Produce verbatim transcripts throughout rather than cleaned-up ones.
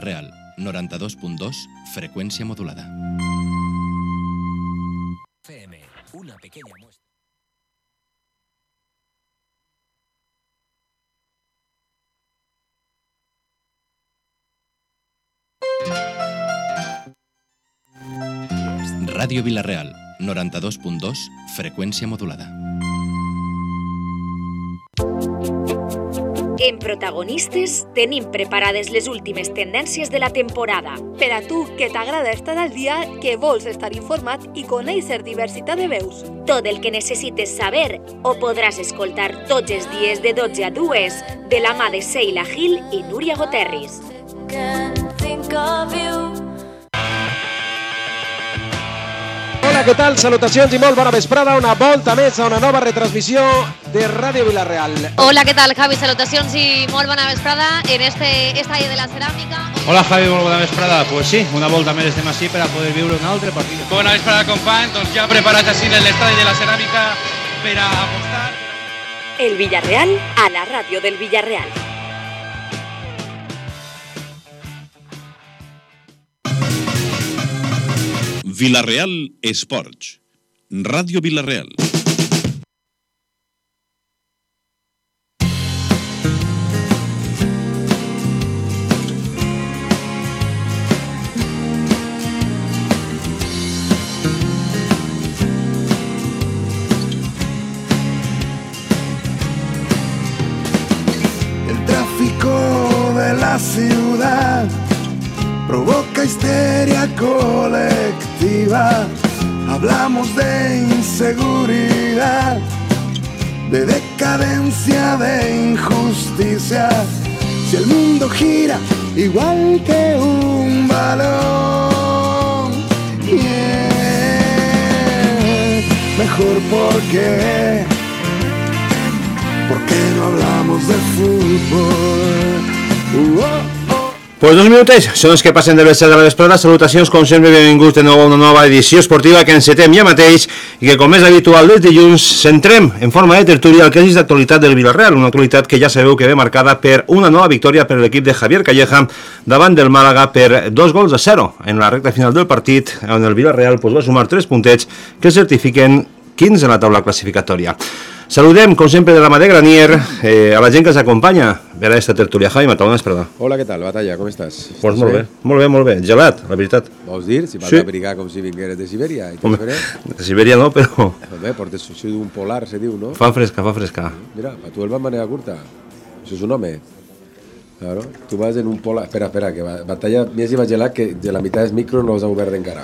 Real, noranta-dos punt dos, freqüència modulada. F M, una pequeña muestra. Ràdio Vila-real, noranta-dos punt dos, freqüència modulada. En Protagonistes tenim preparades les últimes tendències de la temporada. Per a tu, que t'agrada estar al dia, que vols estar informat i conèixer diversitat de veus. Tot el que necessites saber ho podràs escoltar tots els dies de dotze a dues de la mà de Sheila Gil i Núria Goterris. Hola, què tal? Salutacions i molt bona vesprada. Una volta més a una nova retransmissió de Ràdio Vila-real. Hola, ¿qué tal, Javi? Salutacions i molt bona vesprada en este estadi de la ceràmica. Hola, Javi, molt bona vesprada. Pues sí, una volta més estem així per a poder viure un altre partit. Bona vesprada, companys. Doncs ja preparats així en l'estadi de la ceràmica per a apostar. El Villarreal a la ràdio del Villarreal. Vila-real Esports. Ràdio Vila-real. El tráfico de la ciudad provoca histeria colectiva. Hablamos de inseguridad, de decadencia, de injusticia. Si el mundo gira igual que un balón, yeah. Mejor porque, porque no hablamos de fútbol. Uh, oh. Pues dos minutets són els que passen de les set de la vesprada. Salutacions, com sempre, benvinguts de nou a una nova edició esportiva que encetem ja mateix i que, com és habitual des dilluns, centrem en forma de tertúlia el que és d'actualitat del Vila-real, una actualitat que ja sabeu que ve marcada per una nova victòria per l'equip de Javier Calleja davant del Màlaga per dos gols a zero en la recta final del partit, on el Vila-real pues, va sumar tres puntets que certifiquen quinze en la taula classificatòria. Saludem, com sempre, de la mà de Granier, eh, a la gent que ens acompanya per a aquesta tertúlia. Javi Mata, bona vesprada. Hola, què tal, Batalla, com estàs? Pues molt bé, molt bé, molt bé. Gelat, la veritat. Vols dir? Si vas Sí. abrigar com si vingueres de Sibèria. Home, de Sibèria no, però Home, portes sushi d'un polar, se diu, no? fa fresca, fa fresca. Mira, a tu el van manera curta. Això és un home. Claro, tu vas en un polar... Espera, espera, que va- Batalla més i va gelat que de la meitat del micro no els ha obert encara.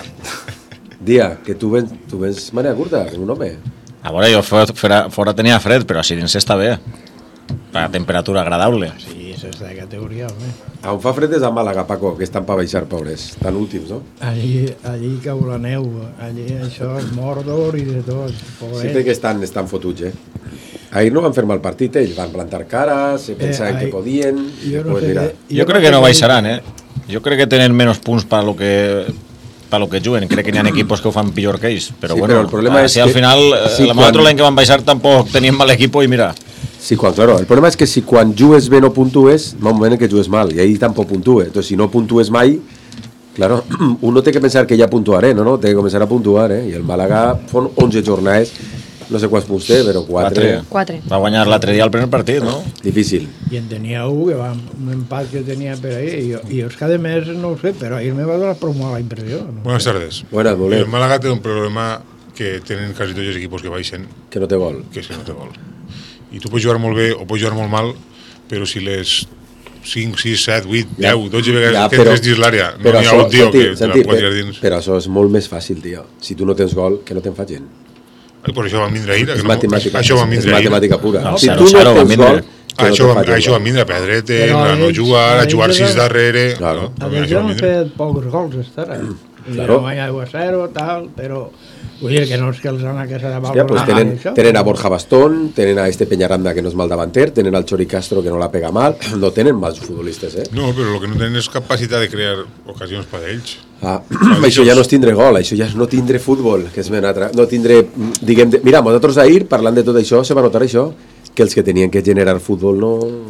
Dia, que tu vens, tu vens manera curta, com un home. A veure, jo fora, fora, fora tenia fred, però així dins està bé. Per a temperatura agradable. Sí, eso es de categoría, hombre. A on fa fred és a Màlaga, Paco, que estan per baixar, pobres. Tan últims, no? Allí, allí cau la neu, allí això és Mordor i de tot. Sí, perquè estan, estan fotuts, eh? Ahir no van fer mal partit, ells van plantar cares, se pensaven eh, que podien... Jo, no pues, sé, mira. Jo crec que no baixaran, eh? Jo crec que tenen menys punts per lo que per lo que juguen. Crec que n'hi ha equipos que ho fan pitjor que ells. Però Sí, bueno, però el problema és si al que- final, eh, sí, la quan- l'altre l'any que van baixar tampoc tenien mal equipo i mira... Sí, quan, claro, el problema és que si quan jugues bé no puntues, va un moment en què jugues mal, i ahí tampoc puntue. Entonces, si no puntues mai, claro, uno té que pensar que ja puntuaré, no, no? Té que començar a puntuar, eh? I el Màlaga fon onze jornades, no sé quants punts té, però quatre. Quatre. Va guanyar l'altre dia el primer partit, no? Difícil. I en tenia un, que va, un empat que tenia per ahí, i, jo, i és que a més no ho sé, però ahir me va donar prou mala impressió. No? Buenas tardes. Buenas, Bolet. El Málaga tiene un problema que tienen casi todos los equipos que baixen, Que no té gol. que és que no té gol. I tu pots jugar molt bé o pots jugar molt mal, però si les cinc, sis, set, vuit, Ja, deu, dotze vegades ja, que però- entres dins l'àrea, no però n'hi ha això, un tio Santi, que te Santi, la pot però- tirar dins. Però això és molt més fàcil, tio. Si tu no tens gol, que no te'n facin. Ai, per això van vindre ahir. És que no- matemàtica, això van és vindre ahir. matemàtica pura. No, Si zero, tu no zero van tens vindre. gol, que no Això, te'n van- facin això gol. van vindre a perdrete, Però a no ells- jugar, a ells jugar sis eren- darrere... Claro. no? A Això més, van han vindre. fet pocs gols, estarà. I Claro. no guanyar deu a zero, tal, però... Vull dir que no és que els han aquesta de Hòstia, pues tenen, tenen a Borja Bastón, tenen a este Peñaranda que no és mal davanter, tenen al Chori Castro que no la pega mal, no tenen mals futbolistes, eh? No, però el que no tenen és capacitat de crear ocasions per a ells. Ah, això ja no és tindre gol, això ja és no tindre futbol, que és ben altre, no tindre, diguem, de... Mira, nosaltres ahir, parlant de tot això, se va notar això, que els que tenien que generar futbol no...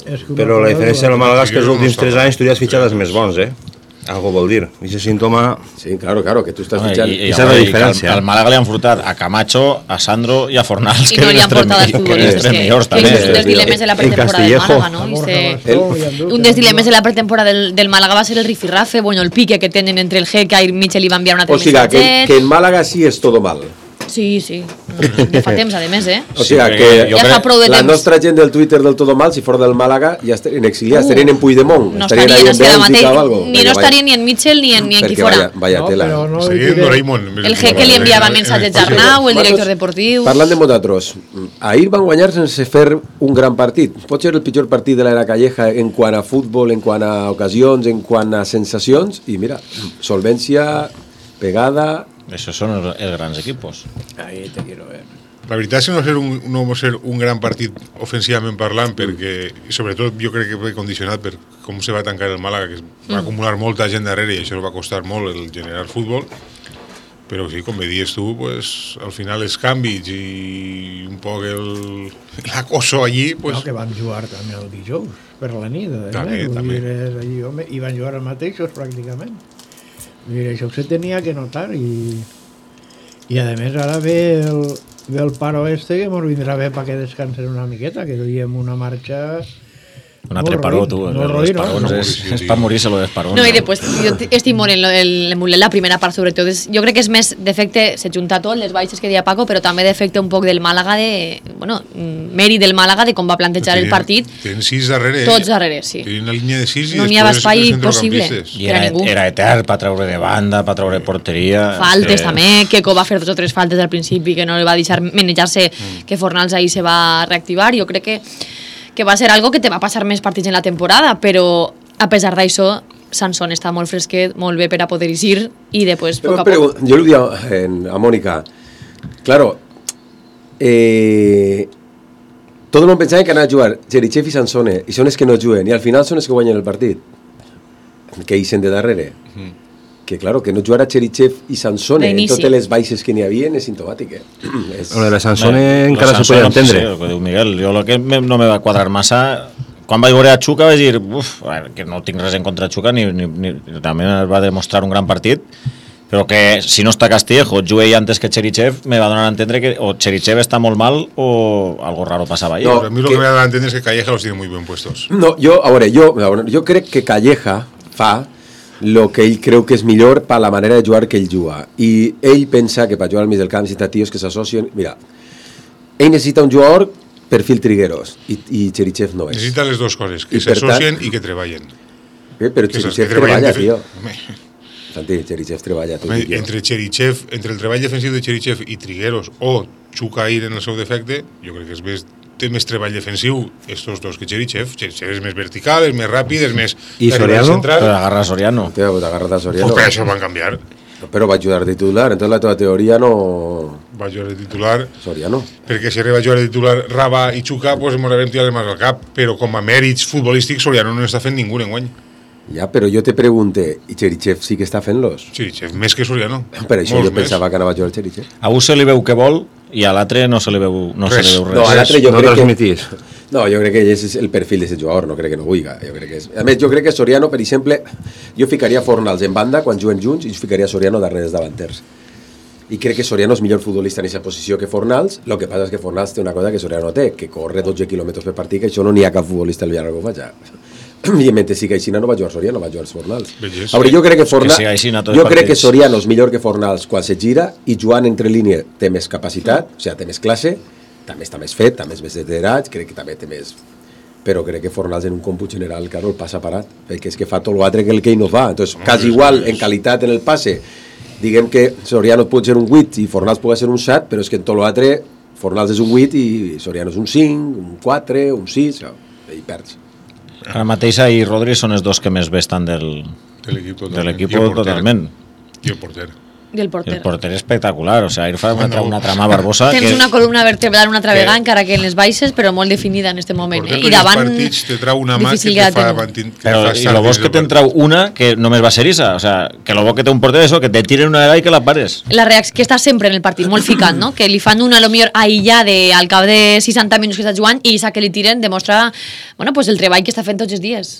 però la diferència del Màlaga és que els últims tres anys tu ja has fitxat els més bons, eh? Algo vol dir. Aquest símptoma... Sí, claro, claro, que tu estàs Home, fitxant... i, i, Esa i, és la i diferència. Al, al Málaga li han furtat a Camacho, a Sandro i a Fornals. I no li han portat els futbolistes, que, millors, que és un dels dilemes de la pretemporada del Málaga, no? I se, un dels dilemes de la pretemporada del, del Málaga va ser el rifirrafe, bueno, el pique que tenen entre el Jeca i Mitchell i va enviar un altre O sigui, que, missatget. que en Málaga sí és todo mal. Sí, sí, de fa temps, a més, eh? O sigui, que ja fa prou de la temps. nostra gent del Twitter del todo mal, si fora del Málaga, ja estarien exiliats, Uh, estarien en Puigdemont, No estarien estarien, ahí és en que la Bèlgica mateix, o algo. ni no estarien ni en Mitchell ni en, ni en qui Perquè fora. vaya, vaya tela. No, Seguint Doraemon. El Jeque li enviava mensatges a Arnau, el director deportiu... Parlant de vosaltres, ahir van guanyar sense fer un gran partit. Pot ser el pitjor partit de l'era Calleja en quant a futbol, en quant a ocasions, en quant a sensacions, i mira, solvència, pegada... Esos són els, els grans equipos. Ahí te quiero ver. La veritat és que no va ser un, no va ser un gran partit ofensivament parlant, perquè, i sobretot jo crec que ve condicionat per com se va tancar el Màlaga, que va Mm. acumular molta gent darrere i això va costar molt el generar futbol, però sí, com bé dius tu, pues, al final els canvis i un poc el, l'acoso allí... Pues... No, que van jugar també el dijous, per la nit. També, eh? també. Dir, és allí, home, i van jugar els mateixos, pràcticament. Vull dir, això se tenia que notar i, i a més ara ve el, ve el paro este que ens vindrà bé perquè descansen una miqueta, que duiem una marxa... Un altre paró, tu. Els parons és, és per morir-se lo dels parons. No, i després, jo estic molt en, lo, el, en la primera part, sobretot. És, jo crec que és més d'efecte, se junta tot, les baixes que deia Paco, però també d'efecte un poc del Màlaga, de, bueno, mèrit del Màlaga, de com va plantejar el partit. Tenen sis darrere. Tots darrere, sí. Tenen una línia de sis i no n'hi havia espai possible. I era, era etern per treure de banda, per treure porteria... Faltes que... també, Queco va fer dos o tres faltes al principi que no li va deixar manejar-se, mm. que Fornals ahí se va reactivar. Jo crec que que va ser algo que te va passar més partits en la temporada, però a pesar d'això, Sansón està molt fresquet, molt bé per a poder eixir i després, poc a poc... Jo li dic a, a Mónica, claro, eh, tot el món pensava que anava a jugar Cherichev i Sansone, i són els que no juguen, i al final són els que guanyen el partit, que eixen de darrere. Mm. Que claro, que no jugara Cherichev i Sansone en totes les baixes que n'hi havia és simptomàtic, eh? És... Lo de la Sansone encara se podia entendre. Sí, el que diu Miguel, jo el que no me va quadrar massa, quan vaig veure a Xuca vaig dir, uf, que no tinc res en contra de Xuca, ni, ni, ni, també va demostrar un gran partit, però que si no està Castillejo, jugué antes que Cherichev, me va donar a entendre que o Cherichev està molt mal o algo raro passava ahí. No, a mi lo que, que me va a entender es que Calleja los tiene muy bien puestos. No, jo, a veure, jo, jo crec que Calleja fa lo que ell creu que és millor per la manera de jugar que ell juga, i ell pensa que per jugar al mig del camp necessita tios que s'associen. Mira, ell necessita un jugador perfil Trigueros i, i Cherichev no és. Necessita les dues coses, que s'associen i que treballen. Eh, però Cherichev treballa, tio. Santi, Cherichev treballa. Tot, entre Cherichev, entre el treball defensiu de Cherichev i Trigueros o Chukair en el seu defecte, jo crec que és més té més treball defensiu estos dos que Cherichev. Cherichev és més vertical, és més ràpid, és més... I Soriano? Però agarra Soriano. Té, agarra a Soriano. Oh, però això van canviar. Però va jugar de titular, entonces la teva teoria no... Va jugar de titular... Soriano. Perquè si arriba a jugar de titular Raba i Xuca, pues ens haurem tirat les mans al cap, però com a mèrits futbolístics Soriano no n'està fent ningú en guany. Ja, però jo te pregunte, i Cherichev sí que està fent-los? Cherichev, més que Soriano. Per això Molts jo pensava més. Que anava a jugar Cherichev. A un se li veu que vol i a l'altre no se li veu, no res. Se li veu res. No, a l'altre jo no crec transmitís. que... No, jo crec que és el perfil d'aquest jugador, no crec que no vulga. Jo crec que és... A més, jo crec que Soriano, per exemple, jo ficaria Fornals en banda quan juguen junts i jo ficaria Soriano darrere dels davanters. I crec que Soriano és millor futbolista en aquesta posició que Fornals. El que passa és que Fornals té una cosa que Soriano té, que corre dotze quilòmetres per partit, que això no n'hi ha cap futbolista al Villarreal que ho faci. I mentre siga Aixina no va jugar Soriano, va jugar Fornals. Bellés. A veure, jo crec que Fornals, que Aixina, jo crec que Soriano és millor que Fornals quan se gira i jugant entre línia té més capacitat, o sigui, té més classe, també està més fet, també és més liderat, crec que també té més... Però crec que Fornals en un còmput general, claro, el passa parat, perquè és que fa tot l'altre que el que ell no fa. Entonces, no, quasi igual en qualitat en el passe, diguem que Soriano pot ser un vuit i Fornals pot ser un set, però és que en tot l'altre Fornals és un vuit i Soriano és un cinc, un quatre, un sis, i perds. Ara mateix i Rodri són els dos que més bé estan del, de l'equip totalment. totalment. I el porter. I el porter. El porter espectacular, o sea, Irfan una, una trama barbosa. Tens que... una columna vertebral una altra vegada, encara que en les baixes, però molt definida en este moment. Eh? I davant, partits te trau una mà que te fa... Que però, fa i el bo és que te'n trau una que només va ser Isa, o sea, que el bo que té un porter és això, que te tiren una vegada i que la pares. La reacció que està sempre en el partit, molt ficat, no? Que li fan una, a lo millor, aïllada al cap de seixanta minuts que està jugant i Isa que li tiren demostra, bueno, pues el treball que està fent tots els dies.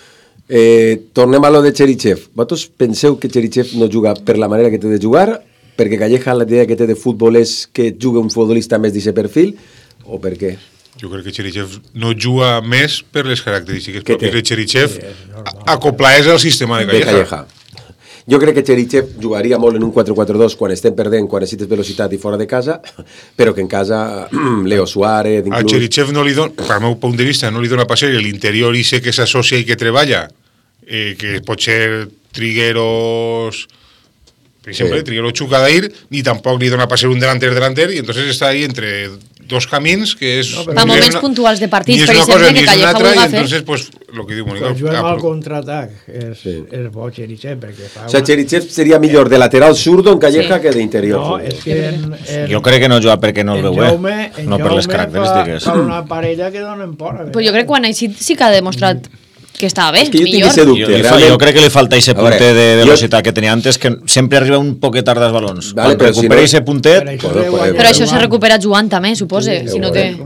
Eh, tornem a lo de Cherichev. Vosaltres penseu que Cherichev no juga per la manera que té de jugar, perquè Calleja la idea que té de futbol és que juga un futbolista més d'aquest perfil, o per què? Jo crec que Cherichev no juga més per les característiques pròpies de Cherichev, acoplaes al sistema de Calleja. De Calleja. Jo crec que Cherichev jugaria molt en un quatre quatre dos quan estem perdent, quan necessites velocitat i fora de casa, però que en casa Leo Suárez... Inclús... A Cherichev no li dona, per al meu punt de vista, no li dona passer l'interior i sé que s'associa i que treballa, eh, que pot ser Trigueros... Per exemple, sí. Trigueros Chuca d'Air, ni tampoc li dona passer un delanter delanter, i entonces està ahí entre dos camins, que és... No, per moments una, puntuals de partits, per cosa, exemple, que Calleja vulga fer. I entonces, pues, lo que diu Mónica... Però juguem al contraatac, és, sí. és bo Cherichev, perquè fa... O sea, Cherichev seria millor de lateral zurdo en Calleja sí. que d'interior. No, és que... En, en, jo crec que no juga perquè no el veu, Jaume, eh? No per les característiques. Fa, fa una parella que donen por. Però jo crec que quan així sí que ha demostrat... que estava bé, es que millor. Jo, dubte, jo, jo crec que li falta ese puntet de velocitat que tenia antes, que sempre arriba un poquet tard dels balons. Vale, quan recupera ese si no... puntet... Però, això, bueno, però això se recupera jugant també, supose, sí, si no té...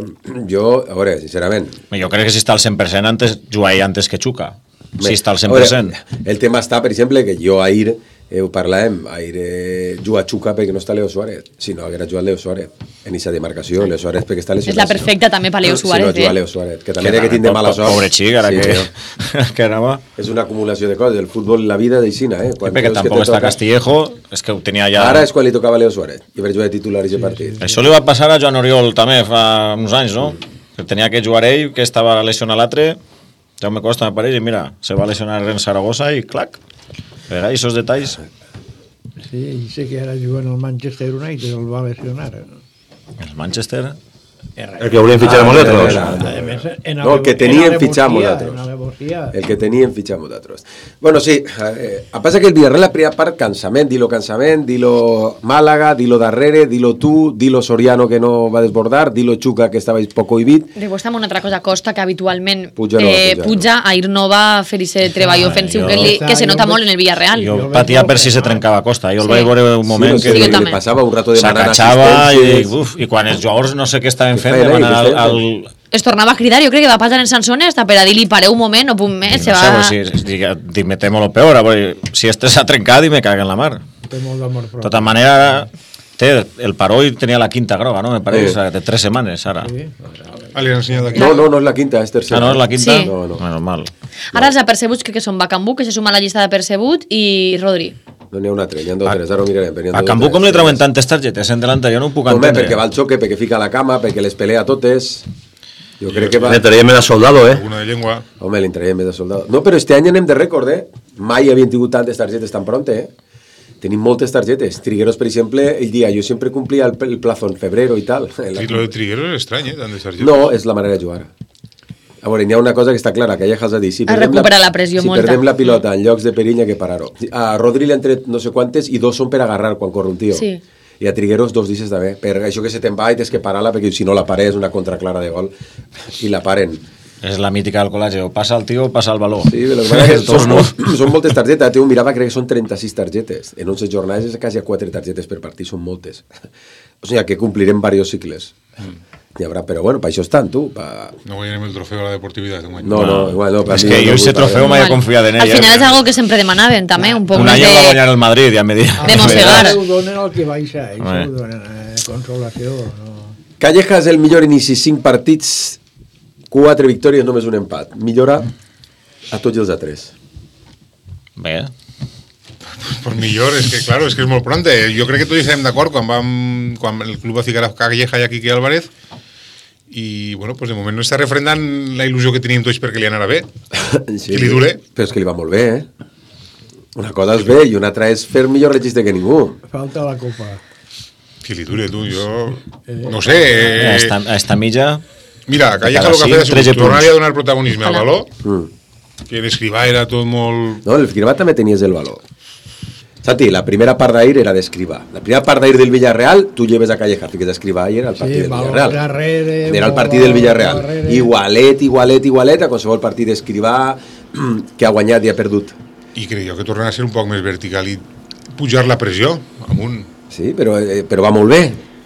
Jo, a veure, sincerament... Jo crec que si està al cent per cent antes, juga ell antes que Chuca. Si està al cent per cent. Veure, el tema està, per exemple, que jo ahir eh, ho parlàvem, ahir eh, juga Chuca perquè no està Leo Suárez, si no haguera jugat Leo Suárez en aquesta demarcació, Leo Suárez perquè està lesionat. És la perfecta també per Leo Suárez. Si no juga Leo Suárez, que també ha que tindre mala sort. Pobre xic, ara que... que anava... És una acumulació de coses, el futbol i la vida d'Ixina, eh? Quan perquè tampoc està toca... Castillejo, és que ho tenia ja... Ara és quan li tocava Leo Suárez, i per jugar de titular i sí, partit. Sí. Això li va passar a Joan Oriol també fa uns anys, no? Que tenia que jugar ell, que estava lesionat l'altre, Jaume Costa m'apareix i mira, se va lesionar en Saragossa i clac, per ahí, esos detalls... Sí, i sé que ara juguen al Manchester United, el va lesionar. El Manchester? El que volien fitxar amb nosaltres. No, el que tenien fitxar amb nosaltres. El que tenien fitxar amb nosaltres. Bueno, sí, eh, passa que el Villarreal la primera part, cansament, dilo cansament, dilo Málaga, dilo darrere, dilo tu, dilo Soriano que no va desbordar, dilo Chuca que estava poc cohibit. Després també una altra cosa, Costa, que habitualment puja, no, eh, puja, puja, no. Ahir no va fer aquest treball ofensiu que, li, que se nota molt en el Villarreal. Jo patia per si se trencava Costa, jo el vaig veure un moment sí, que sí, li passava un rato demanant assistències. I, uf, i quan els jugadors no sé què estaven fent, demanant al, al... Es tornava a cridar, jo crec que va passar en Sansone hasta per a dir-li pareu un moment, no punt més, se va... No sé, si, si, dime temo lo peor, si este s'ha trencat i me caga en la mar. Té molt d'amor propi. De tota manera, té, el Paró tenia la quinta groga, no? Me pareix, sí. De tres setmanes, ara. Sí. Ah, li han ensenyat aquí. No, no, no és la quinta, és tercera. Ah, no és la quinta? Sí. No, no. Menos mal. Ara els apercebuts crec que són Bacambú, que se suma a la llista d'apercebut, i Rodri. No n'hi ha un altre, n'hi ha dos o tres, ara ho mirarem. A Cambú com li trauen tantes targetes en delantera, jo no ho puc entendre. Home, perquè va al xoque, perquè fica la cama, perquè les pelea totes... Jo crec que va... Le traiem més de soldado, eh? Una de llengua. Home, li traiem més de soldado. No, però este any anem de rècord, eh? Mai havien tingut tantes targetes tan pronte, eh? Tenim moltes targetes. Trigueros, per exemple, ell dia, jo sempre complia el, el plazo en febrero i tal. Sí, lo de Trigueros és estrany, eh? Tantes targetes. No, és la manera de jugar. A veure, n'hi ha una cosa que està clara, que ja has de dir. Si a recuperar la, la pressió si molta. Si perdem la pilota en llocs de perill, que parar-ho. A Rodri li han tret no sé quantes i dos són per agarrar quan corre un tio. Sí. I a Trigueros dos dices també, per això que se te'n va i tens que parar-la, perquè si no la pares és una contra clara de gol i la paren. És la mítica del col·legi, o passa el tio o passa el baló. Sí, però que són, molt, són moltes targetes. Tio mirava, crec que són trenta-sis targetes. En onze jornades és quasi a quatre targetes per partit, són moltes. O sigui que complirem diversos cicles. Mm. Hi haurà, però bueno, per això estan, tu. Pa... No guanyarem el trofeu a la deportivitat. No, no, igual no. És que jo aquest trofeu m'he confiat en ella. Al final és algo que sempre demanaven, també, un poc un més de... de... Un any va guanyar el Madrid, ja me dic. De mossegar. Ho donen el que baixa, això ho donen, eh, consolació. No. Calleja és el millor inici, cinc partits, quatre victòries, només un empat. Millora a tots els altres. Bé. Pues millor, és que, claro, és que és molt pronte. Jo crec que tots estem d'acord quan, vam, quan el club va ficar a Calleja i a Quique Álvarez i, bueno, pues de moment no està refrendant la il·lusió que teníem tots perquè li anara bé. Sí, que li dure. Però és que li va molt bé, eh? Una cosa és bé i una altra és fer millor registre que ningú. Falta la copa. Que li dure, tu, jo... No sé... Eh... A, esta, a esta milla... Mira, Calleja el que ha fet és tornar-li a donar protagonisme al baló, mm. que l'Escrivà era tot molt... No, l'Escrivà també tenies el baló. Santi, la primera part d'ahir era d'Escrivà. La primera part d'ahir del Villarreal, tu lleves a Calleja, fiques d'Escrivà, ahir era el partit Sí, del balons Villarreal. darrere, Era el partit del Villarreal. Igualet, igualet, igualet, a qualsevol partit d'Escrivà que ha guanyat i ha perdut. I crec jo que tornen a ser un poc més vertical i pujar la pressió amunt. Sí, però, eh, però va molt bé.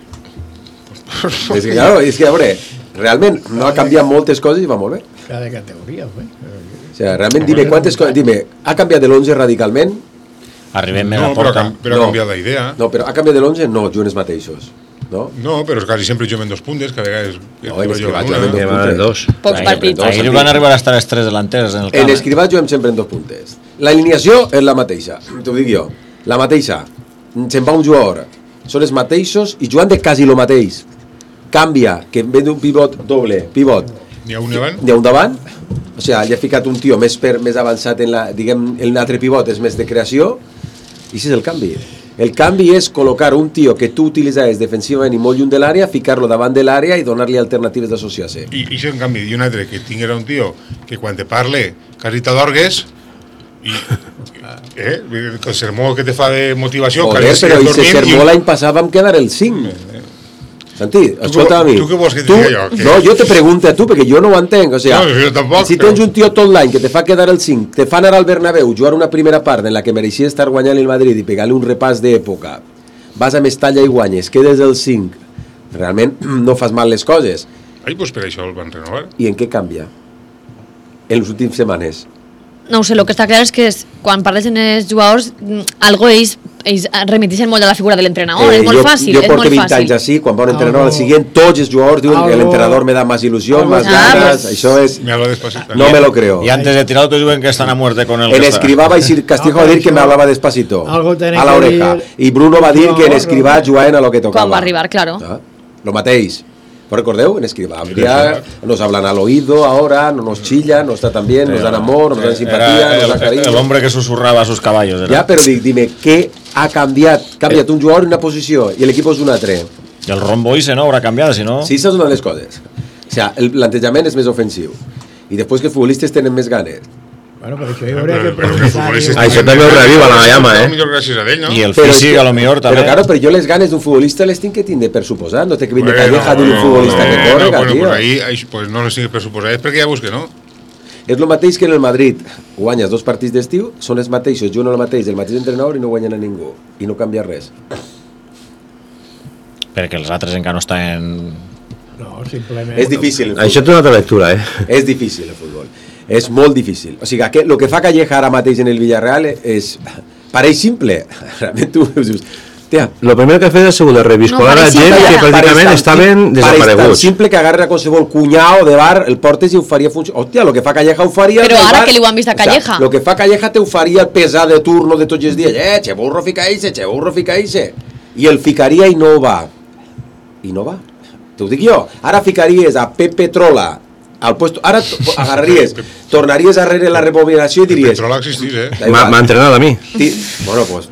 és que, claro, és que, a veure, realment no ha canviat moltes coses i va molt bé. Cada categoria, eh? O sigui, realment, dime, quantes coses... Dime, ha canviat de l'onze radicalment? Arribem més No, a però, porta. ha- però ha canviat la idea. No, però ha canviat de l'onze? No, juguen els mateixos. No? No, però quasi sempre juguen dos puntes, que a vegades... No, en Escrivà una. juguen en dos puntes. Pocs partits. Ahir van arribar a estar els tres delanters en el camp. En Escrivà juguem sempre en dos puntes. L'alineació és la mateixa, t'ho dic jo. La mateixa. Se'n va un jugador. Són els mateixos i jugant de quasi lo mateix. Canvia, que en vez d'un pivot doble, pivot, N'hi ha un davant? n'hi ha un davant, o sigui, li ha ficat un tio més, per, més avançat en la, diguem, el altre pivot és més de creació, i això és el canvi. El canvi és col·locar un tio que tu utilitzaves defensivament i molt lluny de l'àrea, ficar-lo davant de l'àrea i donar-li alternatives d'associar-se. I, i això en canvi, i un altre que tinguera un tio que quan te parle quasi t'adorgues i eh, el sermó que te fa de motivació Joder, quasi però i dormint se sermó l'any passat vam quedar el cinc. Santi, escolta a mi. tu què vols que te Tu- digui jo? Que- No, jo te pregunto a tu, perquè jo no ho entenc. O sea, No, jo tampoc, si però- tens un tio tot l'any que te fa quedar el cinc, te fa anar al Bernabéu, jugar una primera part en la que mereixia estar guanyant el Madrid i pegar-li un repàs d'època, vas a Mestalla i guanyes, quedes el cinc, realment no fas mal les coses. Ai, doncs per això el van renovar. I en què canvia? En les últimes setmanes. No ho sé, el que està clar és que és, quan parles amb els jugadors, mm, algo ells, ells remeteixen molt a la figura de l'entrenador, és molt jo, fàcil, jo és porto molt vint fàcil. anys així, quan va un entrenador Algo- al siguiente, tots els jugadors diuen que Algo- l'entrenador me da más ilusión, Algo- más Ah, ganas, pues- això és... Me habla despacito. No me lo creo. Y antes de tirar otros diuen que están a muerte con el En que está. Escrivà va decir Castijo Ah, a dir que això- me hablaba despacito algo tiene a la que oreja dir- y Bruno va dir que en jugador, Escrivà no? jugaven a lo que tocava. Quan va arribar, claro. Ah, lo mateix. ¿Vos recordeu? En Escrivà habría, nos hablan al oído ahora, no nos chillan, nos tratan bien, nos dan amor, nos dan simpatía, Era nos dan el, cariño. el hombre que susurraba a sus caballos. Era. Ja, però di- dime, què ha canviat? Canviat un jugador en una posició i l'equip és un altre. Y el rombo ese no habrá cambiado, si no... Sí, això és una de les coses. O sea, el plantejament és més ofensiu. I després que els futbolistes tenen més ganes. Bueno, però això hi hauria que Però- però que preguntar. futbolistes Això també ho reviva la llama, eh? Millor gràcies a ell, no? Y el Però és físico que- a lo mejor Però también. claro, però jo les ganes d'un futbolista les tinc que tindre per suposar, no té que vindre Bueno, Calleja d'un bueno, futbolista que bueno, corre, bueno, tio. pues ahí, ahí, pues no les tinc per suposar, és perquè ja veus que no. És el mateix que en el Madrid. Guanyes dos partits d'estiu, són els mateixos, juguen el mateix, el mateix entrenador i no guanyen a ningú. I no canvia res. Perquè els altres encara no estan... No, simplement... És difícil el Això futbol. té una altra lectura, eh? És difícil el futbol. És molt difícil. O sigui, el que fa Calleja ara mateix en el Villarreal és... Pareix simple. Realment tu dius... Tia, Lo primer que ha fet és segur de reviscolar No, a pareix gent simple, que ja. pràcticament estaven Pareix tan desapareguts. simple que agarra a qualsevol cunyao de bar, el portes i ho faria funcionar. Hòstia, lo que fa Calleja ho faria... Però el ara bar- que li ho han vist a O sea, Calleja. lo que fa Calleja te ho faria el pesar de turno de tots els dies. Eh, che burro fica ixe, che burro fica ixe. I el ficaria i no va. I no va. T'ho dic jo. Ara ficaries a Pepe Trola al puesto... Ara to- agarraries, tornaries arrere la rebobinació i diries... Petrola existís, eh? Da M'ha igual. m'ha entrenat a mi. Ti- Bueno, pues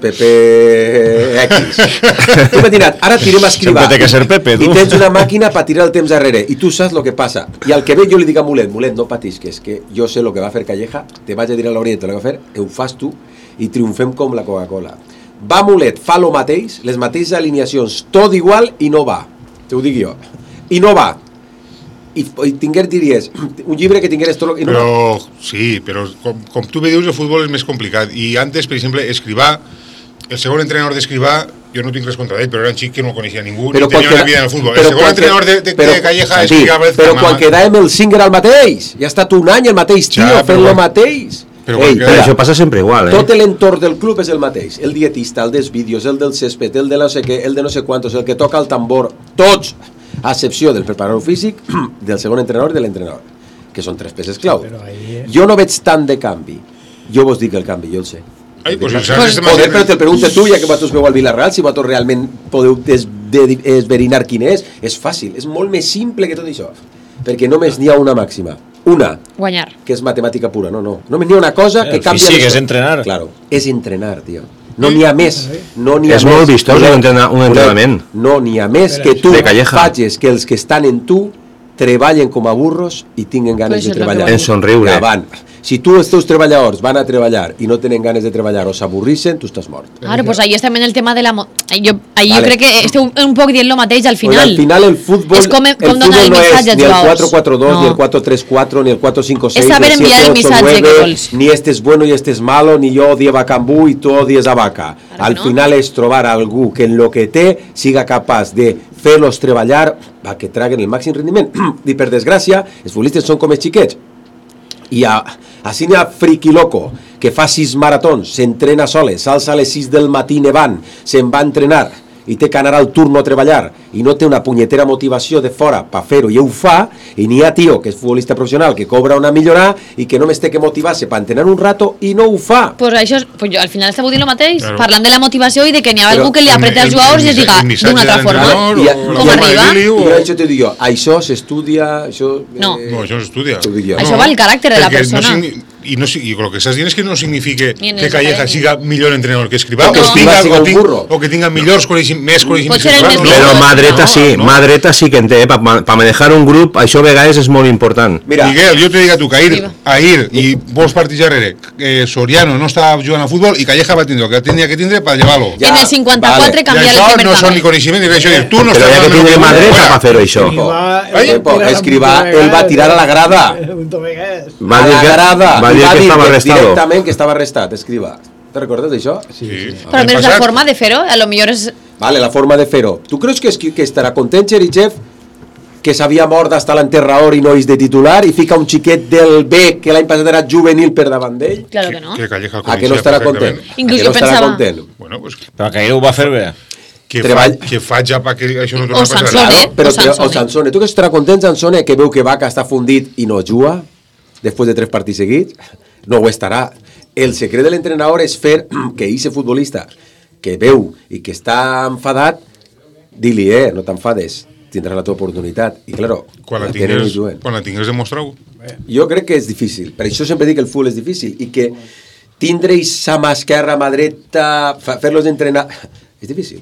Pepe X. Tu m'has dit, ara tirem a escrivar. Sempre té que ser Pepe, tu. I tens una màquina per tirar el temps darrere. I tu saps el que passa. I al que ve jo li dic a Mulet, Mulet, no patisques, que jo sé el que va fer Calleja, te vaig a dir a l'Orient el que va fer, ho fas tu i triomfem com la Coca-Cola. Va Mulet, fa lo mateix, les mateixes alineacions, tot igual i no va. Te ho dic jo. I no va. I, i tinguer, diries, un llibre que tingueres tot... I no va. Però, sí, però com, com tu bé dius, el futbol és més complicat. I antes, per exemple, Escrivà, el segon entrenador d'Escrivà, jo no tinc res contra ell, però era un xic que no coneixia ningú, Però ni tenia quan una queda- vida en el futbol. però El segon quan entrenador queda- de, de, però- de Calleja Santi, explicava... però quan quedàvem el cinc era el mateix, ja ha estat un any el mateix tio, Ja, fent però lo quan- mateix. però Ei, quan Però queda- mira, això passa sempre igual, eh? tot l'entorn del club és el mateix. El dietista, el dels vídeos, el del césped, el de no sé què, el de no sé quantos, el que toca el tambor, tots, a excepció del preparador físic, del segon entrenador i de l'entrenador, que són tres peces clau. Però ahí... Jo no veig tant de canvi. Jo vos dic el canvi, jo el sé. Ai, pues, Pues, saps, Joder, però te'l pregunto tu, ja que vosaltres veu al Villarreal, si vosaltres realment podeu des, de, esverinar quin és. És fàcil, és molt més simple que tot això. Perquè només n'hi ha una màxima. Una, Guanyar. que és matemàtica pura, no, no. Només n'hi ha una cosa que El canvia... físic les és coses. entrenar. Claro, és entrenar, tio. No n'hi ha més. No n'hi ha És més. molt vistós Voler- un entrena- un voler- entrenament. No n'hi ha més que tu De Calleja. facis que els que estan en tu treballen com a burros i tinguen ganes Pues de és lo que treballar. vol En somriure. Davant. Si tu els teus treballadors van a treballar i no tenen ganes de treballar o s'avorrixen, tu estàs mort. Claro, pues ahí es también el tema de la... Mo yo, ahí Vale. yo crec que este un, un poc dient lo mateix al final. Pues al final el fútbol, és com, el com donar fútbol el no missatge és als ni el jugadors. cuatro cuatro dos, No. ni el cuatro tres cuatro, ni el cuatro cinco seis, Es saber ni el enviar el siete ocho missatge que nueve, vols. ni este es bueno y este es malo, ni yo odiava a Cambú i tu odies a Vaca. Claro al no. final és trobar algú que en lo que té siga capaç de fer-los treballar a que traguen el màxim rendiment. I per desgràcia, els futbolistes són com els xiquets. I a, així n'hi ha friqui loco que fa sis maratons, s'entrena soles, s'alça a les sis del matí nevant, se'n va a entrenar i té que anar al turno a treballar i no té una punyetera motivació de fora per fer-ho i ho fa, i n'hi ha tio que és futbolista professional que cobra una millorada i que només té que motivar-se per entrenar un rato i no ho fa. Pues això, pues jo, al final estava dient el mateix, Claro. parlant de la motivació i de que n'hi ha Però algú que li apreta als jugadors i es diga d'una altra forma. I, Com arriba? I això te dic jo, això s'estudia, això... No. Eh, No, això s'estudia. Ho dic jo. Això va el caràcter de la Perquè no persona. signi- i no, i el que estàs dient és que no significa Ni en que el Calleja acadèmic. siga millor entrenador que Escribà, No. o, que Escrivá tinga, siga o, un tinga, burro. o que tinga millors coneixem, més coneixements Pot ser el que més Escrivá. Però mà dreta sí, no. mà dreta sí que en té, per pa manejar un grup, això a vegades és molt important. Mira, Miguel, jo te dic a tu que ahir, ahir i molts partits darrere, eh, Soriano no estava jugant a futbol i Calleja va tindre el que tenia que tindre per llevar-lo. Ja, en el cinquanta-quatre vale. I canvia el això primer no són canvi. ni coneixement ni res, això dir, tu no Però estàs hi ha que donant tindre el mà dreta fuera. per fer-ho, això. Escrivá, él va a tirar a la grada. Va a dir la que, grada. va I dir que estava arrestado. directament que estava arrestat, Escrivá. Te recordes d'això? Sí, sí. Però a més la forma de fer-ho, a lo millor és... Vale, la forma de fer-ho. Tu creus que, es, que estarà content Cherichev que s'havia mort hasta l'enterrador i no és de titular i fica un xiquet del B que l'any passat era juvenil per davant d'ell? Claro que no. Que Calleja el A que no estarà content? perfectament. Inclús A que no jo estarà pensava- content? Bueno, pues, Però que ahir ho va fer bé. que, Treball. fa, que faig ja perquè això no O torna a passar. Sansone. Claro, però o tre- Sansone. o Sansone. Tu que estarà content Sansone que veu que Vaca està fundit i no juga després de tres partits seguits? No ho estarà. El secret de l'entrenador és fer que ese futbolista que veu i que està enfadat, dir-li, eh, no t'enfades, tindràs la teva oportunitat. I, claro, Quan la tenen tingues, i juguen. quan la tingues demostrat-ho. Jo crec que és difícil. Per això sempre dic que el futbol és difícil i que tindre sa mà esquerra, mà dreta, fa- fer-los entrenar... És difícil.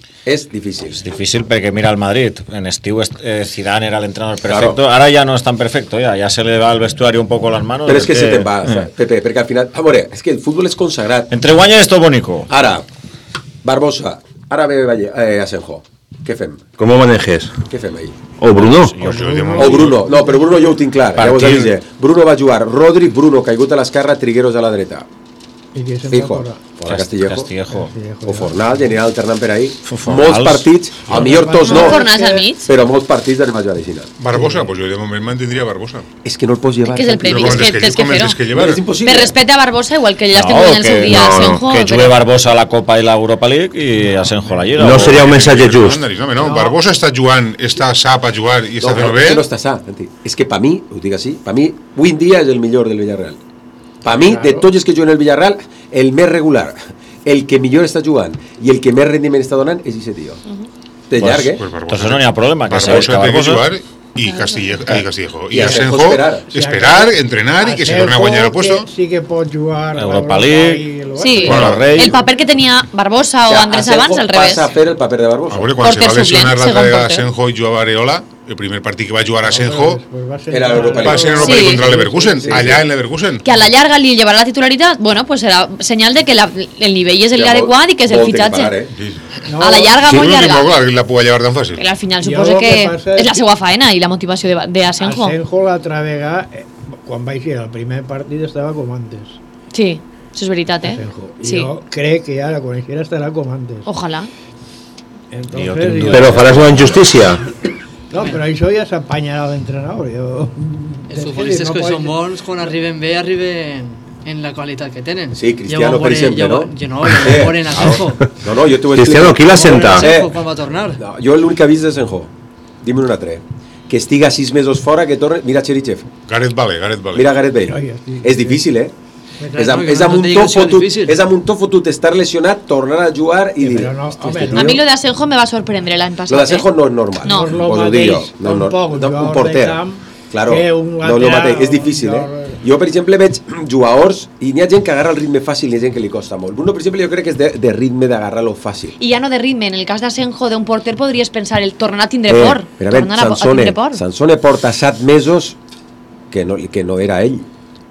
És difícil. És difícil perquè mira el Madrid, en estiu eh, Zidane era l'entrenador perfecto, Claro. ara ja no és tan perfecto, ja, ja se le va al vestuario un poco las manos. Però és que se te'n va, Eh. Pepe, perquè al final... A veure, és que el futbol és consagrat. Entre guanya esto bonico. Ara, Barbosa, ara ve Valle, eh, Asenjo. Què fem? Com ho maneges? Què fem ahí? O Bruno? Pues jo de O moment- Bruno. No, però Bruno jo ho tinc clar. Ja us Partit. avise. Bruno va jugar. Rodri, Bruno, caigut a l'esquerra, Trigueros a la dreta. I qui se'n va Fijo. fora? Fora Castillejo. Castillejo. O Fornal, i anirà alternant per ahí. Fornals. Molts partits, a millor tots no, No, Fornals al mig. però molts partits anem a jugar d'aixina. Barbosa, pues jo de moment mantindria Barbosa. És que no el pots llevar. Que és el Santi. premi, Però és com que el tens que com el fer-ho. tens que No, llevar. és impossible. Per respecte a Barbosa, igual que ja estem No, veient el seu que, dia a no, Asenjo. que però- jugue Barbosa a la Copa i l'Europa League i Asenjo a la Lliga. No o- seria un missatge just. No, no, no, Barbosa està jugant, està sa per jugar i està No, fent no, bé. que no està sa, Santi. És que per mi, ho dic així, per mi, avui en dia és el millor del Villarreal. Per mi, de tots els que juguen el Villarreal, el més regular, el que millor està jugant i el que més rendiment està donant és aquest tio. De Pues- llarg, eh? Pues Barbosa- Entonces no n'hi ha problema, que se Barbosa busca té que Barbosa. jugar i Castillejo, i Castillejo. I I Asenjo Asenjo, esperar. esperar, entrenar i que se torni a guanyar el puesto. Que sí que pot jugar a Europa l'Europa League. i el- Sí, Bueno, Rey. el paper que tenia Barbosa o O sea, Andrés Asenjo abans, al revés. passa a fer el paper de Barbosa. A veure, quan se Porter va lesionar suplent, l'altra segon vegada porter. Asenjo i jugava Areola, el primer partit que va jugar Asenjo Pues va ser Era l'Europa va ser en Europa Sí. League contra el Leverkusen, Sí, sí. allà en Leverkusen. Que a la llarga li llevarà la titularitat, bueno, pues serà senyal de que la, el nivell és el Ja, adequat i que és el vol tenir fitxatge. pagar, eh? Sí. No, A la llarga, Sí, molt no, llarga. no, clar, la pugui llevar tan fàcil. Però al final Jo suposo el que, que passa és és- la seva faena i la motivació de, de Asenjo. Asenjo l'altra vegada, eh, quan vaig ir al primer partit estava com antes. Sí, això és veritat, eh? Asenjo. I Sí, jo crec que ara quan així estarà com antes. ojalà. Entonces, Jo tinc jo- dubtes. Però faràs una injustícia. No, però això ja s'apanyarà l'entrenador. Jo... Els futbolistes que són bons, quan arriben bé, arriben en la qualitat que tenen. Sí, Cristiano, Ja ho per veure- exemple, ja ho- no? Jo no, jo no veure en Asenjo. No, no, jo t'ho Cristiano, qui l'assenta? Asenjo quan va tornar. No, jo l'únic que he vist és Asenjo. Dime un altre. Que estiga sis mesos fora, que torne... Mira Cherichev, Gareth Bale, Gareth Bale. mira Gareth Bale. Ai, sí. És difícil, eh? Clar, És, amb, no, que és, no amb un te to dic que sigui fotut, difícil. és amb un to fotut estar lesionat, tornar a jugar i Sí, dir... però no, "Hòstia, home, este no. A mi tio". lo de Asenjo me va sorprendre l'any passat. Lo de Asenjo eh? no és normal. No. No és lo Pues ho dic jo. mateix, No, no, tampoc, no, un un jugador porter. de camp Claro, que un no és el lateral, mateix. És difícil, un eh? jugador- Jo, per exemple, veig jugadors i n'hi ha gent que agarra el ritme fàcil i hi ha gent que li costa molt. Bruno, per exemple, jo crec que és de, de ritme d'agarrar-lo fàcil. I ja no de ritme, en el cas d'Asenjo d'un porter podries pensar el tornar a tindre Eh, por. però a veure, Tornar a, a Sansone, tindre por. Sansone porta set mesos que no, que no era ell.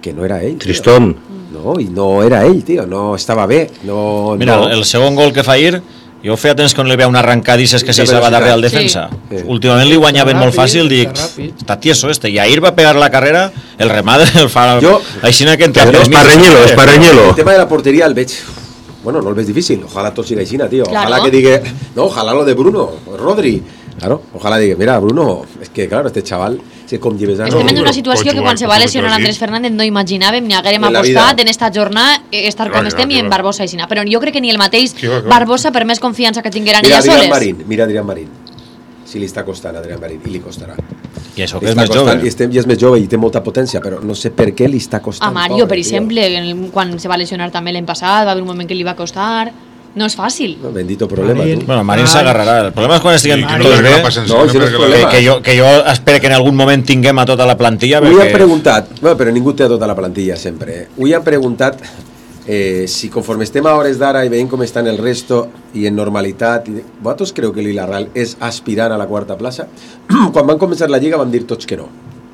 que no era ell. Tristón. No, i no era ell, tio, no estava bé. No, Mira, no. el segon gol que fa ahir, jo feia temps que no li veia una arrancadisses que se va darrere al defensa. Sí. Sí. Últimament li guanyaven molt fàcil, dic, està tieso este. I ahir va pegar la carrera, el remat el fa... Jo- Així que entre... Es parreñelo, es parreñelo. El tema de la porteria el veig... Bueno, no el veig difícil. Ojalá tot siga així, tío. Claro. Ojalá que diga... No, ojalá lo de Bruno, Rodri. Claro, ojalá diga, mira, Bruno, es que claro, este chaval, si com lleves a... Estem en una situació Pot que jugar, quan se va pot lesionar jugar, Andrés sí. Fernández no imaginàvem ni haguérem En la apostat vida. en esta jornada eh, estar com Clar, estem clar, i en clar. Barbosa i Sina. Però jo crec que ni el mateix Que va, que va. Barbosa, per més confiança que tinguera Mira ella Adrián soles. Marín, mira Adrián Marín. Si li està costant a Adrián Marín, i li costarà. I això Li que és està més costant, jove. I, estem, I és més jove i té molta potència, però no sé per què li està A costant. Mario, per pobre, tio. exemple, en el- quan se va lesionar també l'any passat, va haver un moment que li va costar. No és fàcil. No, bendito problema, Marín. tu. Bueno, Marín s'agarrarà. El problema és quan estiguem Sí, que no tots crec que bé, la passen No, sempre, si no és perquè la- problema. que, que, jo, que jo espero que en algun moment tinguem a tota la plantilla, Avui han perquè... preguntat, bueno, però ningú té a tota la plantilla sempre. Eh? Avui han preguntat eh, si conforme estem a hores d'ara i veiem com estan el resto i en normalitat, i... vosaltres creu que l'Ilarral és aspirant a la quarta plaça? Quan van començar la Lliga van dir tots que no.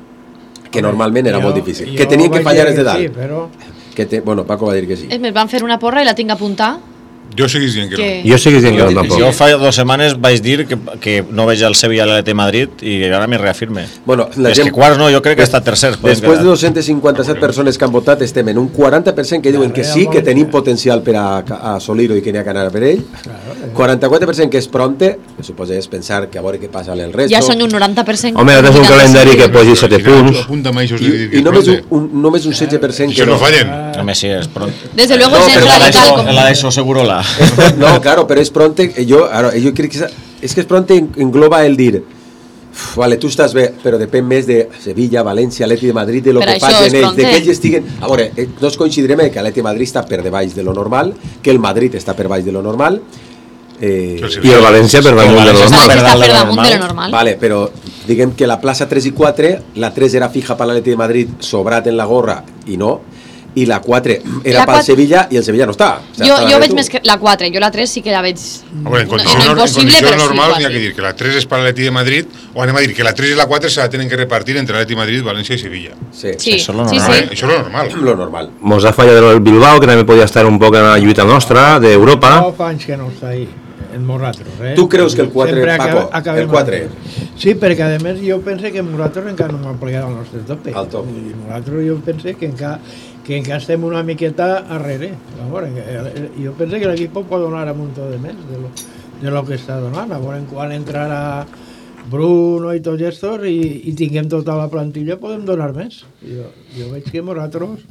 Que normalment era Jo- molt difícil. jo Que tenien que vaig fallar dir des de Sí, dalt. però... Que te... Bueno, Paco va dir que sí. És més, van fer una porra i la tinc apuntar. Jo seguís dient que Que- no. Jo seguís dient que no, Jo, tampoc. jo fa dues setmanes vaig dir que, que no veig el Sevilla a l'A T Madrid i ara m'hi reafirme. Bueno, la És gent- que quarts no, jo crec que està tercers. podem Després de quedar. dos-centes cinquanta-set persones que han votat, estem en un quaranta per cent que diuen que sí, que tenim potencial per a, a assolir-ho i que n'hi ha que anar per ell. quaranta-quatre per cent que és pronte, que suposa és pensar que a veure què passa amb el resto. Ja són un noranta per cent. Home, ara tens un calendari que posi set punts. Apunta mai, això us I, he dit que i és només, un, pronte. un, només un setze per cent que Això no fallen. Home, sí, és pronto. Desde luego No, es pero radical. eso, com- la de eso Segurola. No, claro, pero es pronto. Yo, ahora, yo creo que es, es que es pronto engloba el dir. "Uf, vale, tu estàs bé, però depèn més de Sevilla, València, Atleti de Madrid, de lo Per que això facin és ells, pronto. de que ells estiguen... A veure, eh, no es coincidirem en que Atleti de Madrid està per debaix de lo normal, que el Madrid està per baix de lo normal, eh, I el València per damunt de lo Està normal. està per damunt de lo normal. Vale, però diguem que la plaça tres i quatre, la tres era fija per l'Atleti de Madrid, sobrat en la gorra, i no, i la quatre era La pel quatre- Sevilla, i el Sevilla no està. O sigui, Jo, està jo bé veig tu. més que la quatre, jo la tres sí que la veig... A veure, en no, condicions, no en impossible, condicions però sí, normals quasi. n'hi ha que dir que la tres és per l'Atleti de Madrid, o anem a dir que la tres i la quatre se la tenen que repartir entre l'Atleti de Madrid, València i Sevilla. Sí, Sí, Això és lo sí, normal. sí. Això és lo normal. lo normal. Mos ha fallat el Bilbao, que també podia estar un poc en la lluita nostra, d'Europa. No fa anys que no està ahí, en nosaltres. Eh? Tu creus que el quatre, Sempre Paco, acaba- acabem el quatre? amb- Sí, perquè a més jo pense que nosaltres encara no hem plegat el nostre tope. Al top. I nosaltres jo pense que encara, que encara estem una miqueta arrere. A veure, que, eh, jo pense que l'equip pot donar a un de més de lo, de lo que està donant. A veure quan entrarà Bruno i tots estos i, i tinguem tota la plantilla podem donar més. Jo, jo veig que nosaltres...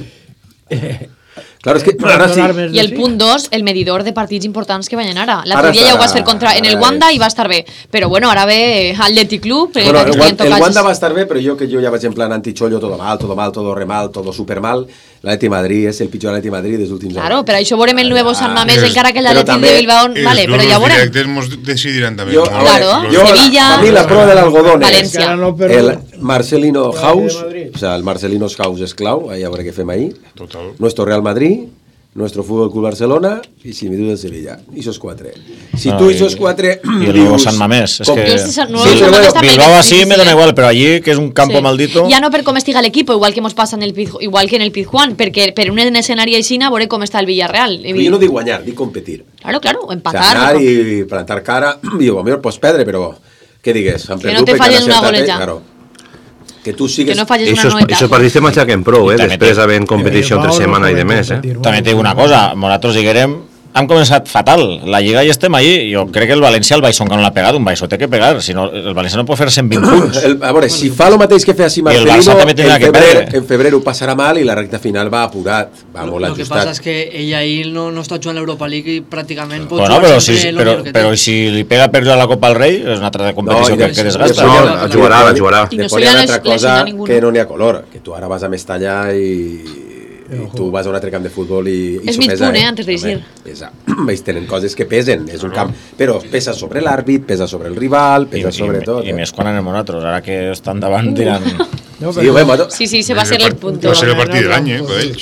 Eh, Claro, es que podem ara sí. donar més de I el sí. punt dos, el medidor de partits importants que vayan ara. Ara L'altre dia ja ho estarà- vas fer contra, en el ara Wanda és- i va estar bé. Però bueno, ara ve Athletic Club. eh, Bueno, que el, ens Wan- toca el els- Wanda va estar bé, però jo que jo ja vaig en plan antichollo, todo mal, todo mal, todo re mal, todo super mal. L'Atleti de Madrid és el pitjor Atleti de Madrid dels últims anys. Claro, però això veurem el nuevo San Mamés, és- encara que el però Athletic també de Bilbao... Els Vale, però duros ja veurem. directes mos decidiran també. Jo, no? a veure, Claro, jo, Sevilla- a mi la prova de l'algodón és València. Encara no, però- el Marcelino Real House, Madrid. o sea, el Marcelino House és clau, ahí a veure què fem ahí. Total. Nuestro Real Madrid, nuestro Fútbol Club Barcelona y sin duda el Sevilla. I esos quatre. Si No, tu i- esos quatre I el dius... nuevo San Mamés. És com- que... Jo este San- nuevo Sí, San però Mamés bueno, també Bilbao el veig así me difícil, dona eh? igual, pero allí, que es un campo Sí. maldito... Ja no per com estiga l'equip, igual que mos passa en el Piz, igual que en el Pizjuán, perquè per un escenari així veure com està el Villarreal. Però jo no dic guanyar, dic competir. Claro, claro, O sea, empatar. anar i plantar cara, i a lo millor pots perdre, però què digues? Han Que no perdut te perquè fallen han una acertat, goleta. eh? Claro. Que tu sigues... Que no falles una Esos, noeta. esos partits te matxaquen prou, eh? I també Després té- havent competició entre setmana i de més, eh? També et dic una cosa, nosaltres diguerem hem començat fatal, la Lliga i estem allí, jo crec que el València el Baixón que no l'ha pegat, un Baixó té que pegar, si no, el València no pot fer cent vint punts. El, a veure, si fa el mateix que feia si I el Marcelino, Barça també en tindrà que febrer, perdre. en febrer ho passarà mal i la recta final va apurat, va Lo, molt lo que ajustat. passa és que ell ahir no, no està jugant a l'Europa League i pràcticament pot Bueno, jugar però, sempre si, lo però, millor que té. però si li pega per jugar a la Copa del Rei, és una altra competició i que, de- que i desgasta. després No, hi ha- la jugarà, la jugarà. I no Després se hi ha li una ha altra lesionat cosa ninguno. que no n'hi ha color, que tu ara vas a Mestalla i, i tu vas a un altre camp de futbol i, i És s'ho mig pesa, punt, eh, eh? antes d'eixir. Home, Pesa. Ells tenen coses que pesen, és un camp, però pesa sobre l'àrbit, pesa sobre el rival, I, pesa sobre i, tot. i eh? més quan anem nosaltres, ara que estan davant diran... No, Sí, bé, bueno, Sí, sí, se va ser el punto. Va ser el partit de l'any, eh, per ells.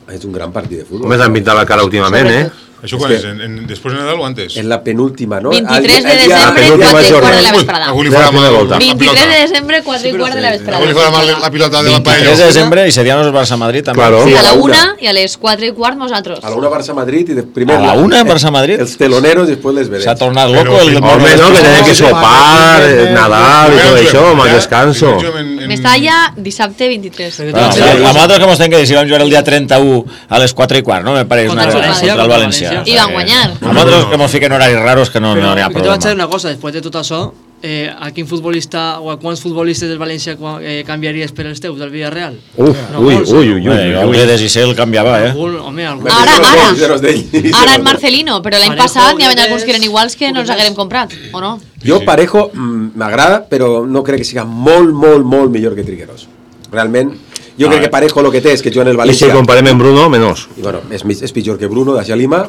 És un gran partit de futbol. Només han pintat la cara últimament, eh? Això quan és? En, en, després de Nadal o antes? En la penúltima, no? vint-i-tres de desembre, quatre i quart de la vesprada. Algú li farà mal la vint-i-tres de desembre, quatre i quart de la vesprada. Algú li farà mal la pilota de la paella. vint-i-tres de desembre i seria el Barça-Madrid també. Claro. Sí, a la una i a les quatre i quart nosaltres. A la una Barça-Madrid i de primer... A la una Barça-Madrid? Els teloneros i després les veres. S'ha tornat loco el... Home, no, que tenen que sopar, Nadal i tot això, amb el descanso. Mestalla, dissabte vint-i-tres. La nosaltres que mos tenen que dir si vam jugar el dia trenta-u a les quatre i quart, no? Me pareix una contra el València. I van guanyar. A nosaltres que mos fiquen horaris raros que no n'hi ha Però te vaig problema. dir una cosa, després de tot això, eh, a quin futbolista o a quants futbolistes del València eh, canviaries per els teus del Villarreal? Uf, No, ui, molts, ui, no? ui, ui. Jo que de Gisell canviava, eh? Algun, home, algun... Ara, ara. Ara, Ara en Marcelino, però l'any passat n'hi havia alguns que eren iguals que no els haguérem comprat, o no? Jo, Parejo, mm, m'agrada, però no crec que siga molt, molt, molt millor que Trigueros. Realment, jo crec que Parejo lo que té és que juga en el I València... si comparem amb Bruno, menys. I, bueno, és, mi- és pitjor que Bruno, de Lima.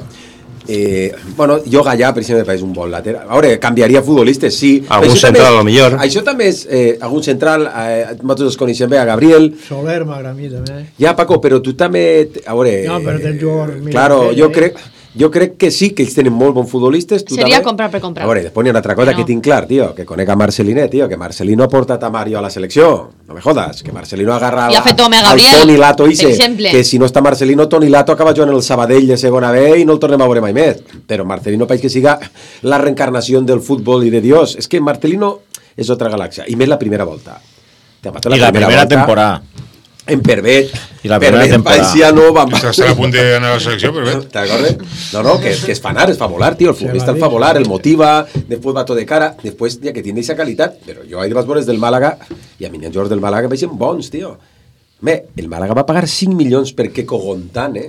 Eh, bueno, jo Gallà, per exemple, és un bon lateral. A veure, canviaria futbolistes, sí. Algun Això central, també- a lo millor. Això també és... Eh, algun central, eh, nosaltres els coneixem bé, a Gabriel. Soler m'agrada a mi també. Ja, Paco, però tu també... A veure... No, però tens jugadors millors Claro, que ell, jo eh? crec... Jo crec que sí, que ells tenen molt bons futbolistes. Tu Seria també... comprar per comprar. A veure, després hi ha una altra cosa Però- que tinc clar, tio, que conec a Marcelinet, tio, que Marcelino ha portat a Mario a la selecció. No me jodas, que Marcelino agarra I ha fet home a al Gabriel, Toni Lato per ixe, exemple. que si no està Marcelino, Toni Lato acaba jugant en el Sabadell de segona B i no el tornem a veure mai més. Però Marcelino pareix que siga la reencarnació del futbol i de Dios. És que Marcelino és otra galàxia, i més la primera volta. I la primera temporada. En Pervet, I la primera Pervet, temporada. Paisiano, Van Està a punt d'anar a la selecció, Pervet. ¿Te acuerdas? No, no, que, que es fanar, es fa volar, tío. El futbolista el fa volar, el motiva, después va todo de cara, después ya que tiene esa calidad. Pero yo ahí de las boles del Málaga, y a mí en George del Málaga me dicen bons, tío. Me, el Málaga va pagar cinc milions per Queco Gontán, eh?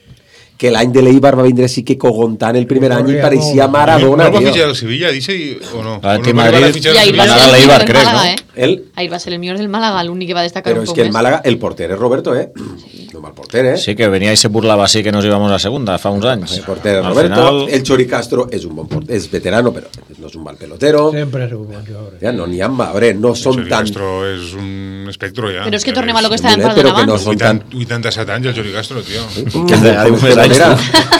Que l'any de l'Eibar va vindre sí Queco Gontán el primer any i pareixia Maradona, ¿No va a tío. fichar el Sevilla, dice, o no? Ah, ¿O que no va a Madrid- fichar I el ahir va Sevilla? ser el l'Eibar, millor del crec, Màlaga, no? eh? El, Ahir va ser el millor del Màlaga, l'únic que va destacar pero un es poc que el més. Málaga, el porter es Roberto, eh? No mal porter, eh? Sí, que venia i se burlava així que nos íbamos a segunda fa uns anys. El porter es Al Roberto, final- el Chori Castro és un bon porter, és veterano, però no és un mal pelotero. Sempre és un bon jugador. Ja no n'hi ha, a veure, no són Jordi tan... Castro és un espectro, ja. Però és que tornem a lo que estàvem Molt bé, parlant però que no abans. són tan... vuitanta-set anys el Jordi Castro, tio. Que de, de, de manera...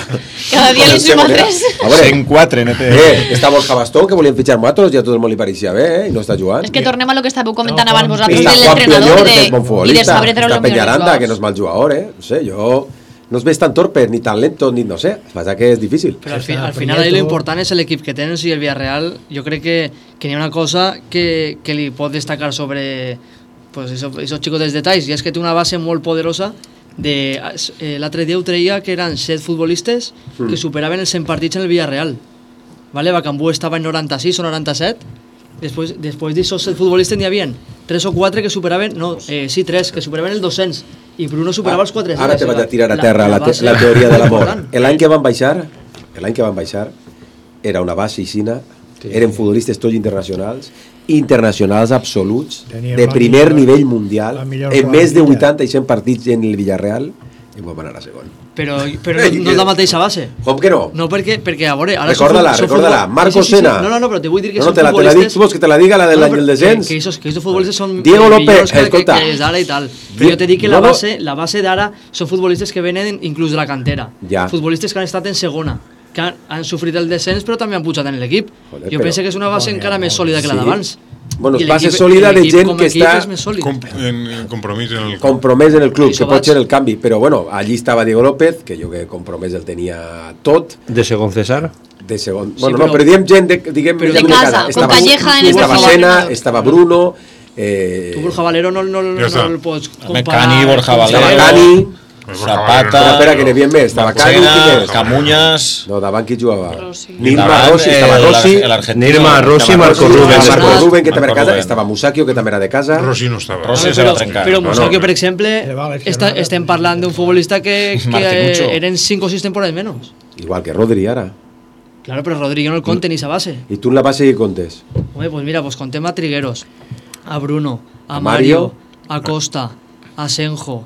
Cada dia li suma tres. A veure, cent quatre, no té... eh, està Borja Bastón, que volien fitxar nosaltres, i a tot el món li pareixia bé, eh, i no està jugant. És que tornem a lo que estàveu comentant No, abans Juan vosaltres Està de Juan l'entrenador Pioñor, de, que és bon i de futbolista. saber treure Està els millors Peñaranda, jugadors. que no és mal jugador, eh? No sé, jo... No es ves tan torpe, ni tan lento, ni no sé. Passa que és difícil. Però al, fi, al final ahí lo important és l'equip que tens i el Villarreal jo crec que, que hi ha una cosa que, que li pot destacar sobre pues, esos, esos chicos dels detalls i és que té una base molt poderosa de, eh, l'altre dia ho treia que eren set futbolistes Mm. que superaven els cent partits en el Villarreal, vale? Bacambú estava en noranta-sis o noranta-set, després, després d'aixòs set futbolistes n'hi havia tres o quatre que superaven, no, eh, sí, tres, que superaven el dos-cents i Bruno superava els quatre-cents. Ara te vaig a tirar a terra la, la, base- la teoria de l'amor. important. L'any que van baixar, l'any que van baixar, era una base aixina, eren futbolistes tots internacionals, internacionals absoluts, Tenien de la primer millor- nivell mundial, la millor en més de plantilla. vuitanta i cent partits en el Villarreal, i van anar a segon. Però, però no, no és la mateixa base. Com que no? No, perquè, perquè a veure... Ara Recorda-la, són recorda-la. futbol- Marcos sí, sí, sí. Sena. No, no, no, però te vull dir que No, no, són te la, te la dic, futbolistes... tu vols que te la diga la del No, any però del que, descens? que, esos, que esos futbolistes són Diego millors López, que, escolta. que, que els d'ara i tal. Però jo te dic que No, la no. base, la base d'ara són futbolistes que venen inclús de la cantera. Ja. Futbolistes que han estat en segona, que han, han sofrit el descens però també han pujat en l'equip. Joder, Jo però- penso que és una base encara més sòlida que la Sí. d'abans. Bueno, I base l'equip- sòlida de l'equip gent com que equip està és més sòlid. Com, en, en compromís en el... compromès en el club, Això que pot vaig. ser el canvi, però bueno, allí estava Diego López, que jo que compromès el tenia tot, De segon César. de segon... Sí, bueno, però- no, però diem gent de, diguem, Però de d'una casa, Estava, con Calleja en el estava banquillo. Sena, estava Bruno, eh, Tu Borja Valero no, no, no, Ja està. no el pots També comparar. Cani, Borja estava Valero. Cani, Zapata, Espera, espera, que n'hi havia més. Estava Cani, qui Sena, més? Camuñas... No, davant qui jugava? Rossi. Nirma Davant, Rossi, eh, estava Rossi. el argentino. Nirma, Rossi, estava Marco Rossi, Rubén. estava Marco Marco Rubén, que també era de Marco casa. Rubén. Estava Musacchio, que també era de casa. Rossi no estava. Rossi Home, se però, va trencar. però No, Musacchio, no. per exemple, Eh, vale, està, Serrano. estem parlant d'un futbolista que, que Martinucho. eh, eren cinc o sis temporades menys. Igual que Rodri ara. Claro, però Rodrigo no el compte ni esa base. I tu en la base hi comptes? Home, pues mira, pues contem a Trigueros, a Bruno, a, A Mario, Mario, a Costa, a Senjo.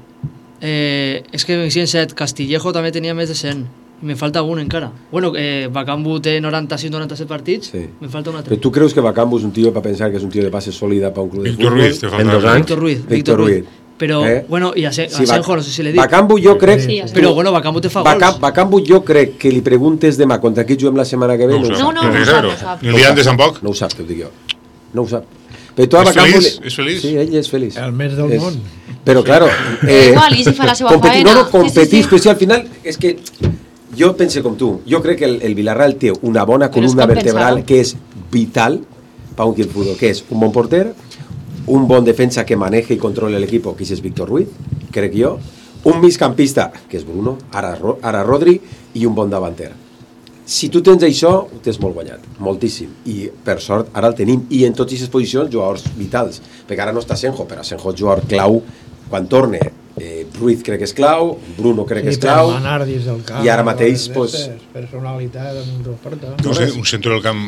Eh, és que en set, Castillejo també tenia més de cent. I me falta un encara. Bueno, eh, Bacambu té noranta-sis noranta-set partits, Sí. me falta un altre. Però tu creus que Bacambu és un tio per pensar que és un tio de base sòlida per un club de Víctor futbol? Ruiz, te falta. En dos anys. Víctor Ruiz, Víctor Ruiz. Però, Eh? bueno, i a, Se, Sí, a Senjo, Bac- no sé si l'he dit. Bakambu jo crec... Sí, ja Però, bueno, Bakambu te fa Baca- gols. Bakambu jo crec que li preguntes demà contra qui juguem la setmana que ve... No ho ho sap. sap. No, no, no ho sap, no ho sap. Ni el dia antes tampoc. No ho sap, t'ho dic jo. No ho sap. Però tu a És Bakambu... feliç? És feliç? Sí, ell és feliç. El més del És- món. Però, claro... Igual, i si fa la seva competir, faena. No, no, Sí, sí, competir, sí. però si al final és que jo pense com tu. Jo crec que el, el Villarreal té una bona Però és columna com vertebral pensava. que és vital para un fútbol, que és un bon porter, un bon defensa que maneja i controla l'equip, que és Víctor Ruiz, crec jo, un migcampista, que és Bruno, ara, Ro- ara Rodri, i un bon davanter. Si tu tens això, ho tens molt guanyat, moltíssim. I per sort ara el tenim. I en totes aquestes posicions, jugadors vitals. Perquè ara no està Senjo, però Senjo és jugador clau quan torne. Eh, Ruiz crec que és clau, Bruno crec que és per clau. manar dins del camp, I ara mateix, les pues, vestes, personalitat damunt del porta. No sé, un centre del camp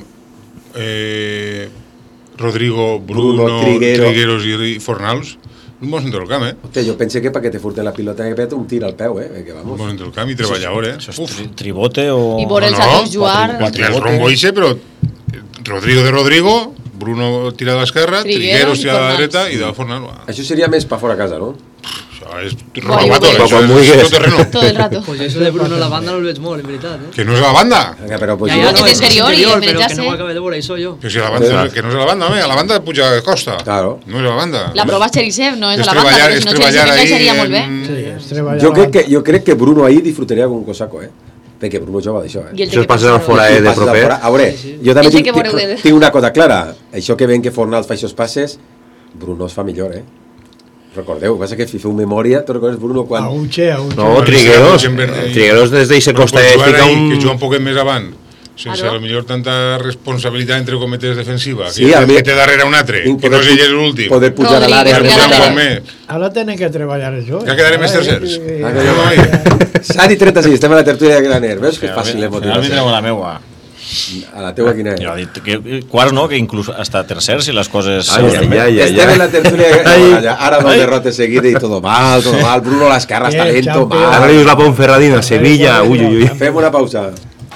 eh, Rodrigo, Bruno, Bruno, Triguero. Trigueros i Fornals. Un bon centre del camp, eh? Hòstia, jo pensé que perquè te furten la pilota que peta un tir al peu, eh? Que Un vamos. bon centre del camp i treballador, eh? Això és tri tribote o... I veure els No, no, altres jugar... Quatre, el rombo ixe, però Rodrigo de Rodrigo, Bruno tira a l'esquerra, Trigueros Trigueros i tira a la Fornals. dreta i de Fornals. Això seria més pa fora casa, no? Això és Guai, robato, guai. això Com és vulguis. tot terreno. Tot el rato. Pues eso de Bruno a la banda no el veig molt, en veritat. Eh? Que no és a la banda. Vinga, però pues, Ja, ja, jo- no, És és interior i interior, en però ja que sé. no ho acabé de veure, això jo. Que, si a la banda, que no és a la banda, home, a la banda puja a costa. Claro. No és a la banda. La prova és Cherisev, no és És a la banda, treballar- perquè és si no Cherisev treballar encaixaria ahí molt bé. en- Sí, es treballa jo, la- crec que, jo crec que Bruno ahir disfrutaria com un cosaco, eh? Perquè Bruno jova d'això, eh? I el Això es té que passa del passar-ho. fora, eh, de Passes al proper. fora. A veure, jo també Ell té tinc, que veure tinc, de- tinc una cosa clara. Això que ven que Fornals fa aquests passes, Bruno es fa millor, eh? Recordeu, passa que si feu memòria, tu recordes Bruno quan... A Uche, a Uche. No, Trigueros. Sempre- Trigueros des d'eixe Però costa pot eh, jugar fica ahí, un... que juga un poquet més avant, sense Claro. a lo millor tanta responsabilitat entre cometes defensiva, Sí, que, a mi- que té darrere un altre, Tinc que no poder és pu- ell l'últim. Poder pujar a Rodrigo, l'àrea. que Que ja puja la- un més. Ara tenen que treballar això. Ja quedarem més Ara, tercers. eh, Ah, eh, que No, Sari i trenta-sis, estem a la tertúlia de Graner. Veus que és fàcil, eh, Al final motivar-se? vindrem a la meua. A la teua quina Jo és? he dit que quarts no, que inclús hasta tercer si les coses... Ai, ai, ai, ai, Estem en la ai. tertúlia de Ai. Graner. Ara dos derrotes seguides i todo mal, todo mal. Bruno a l'esquerra està Eh, lento, champion. Ara mal. dius la Ponferradina, Sevilla, uy, uy, uy. Fem una pausa.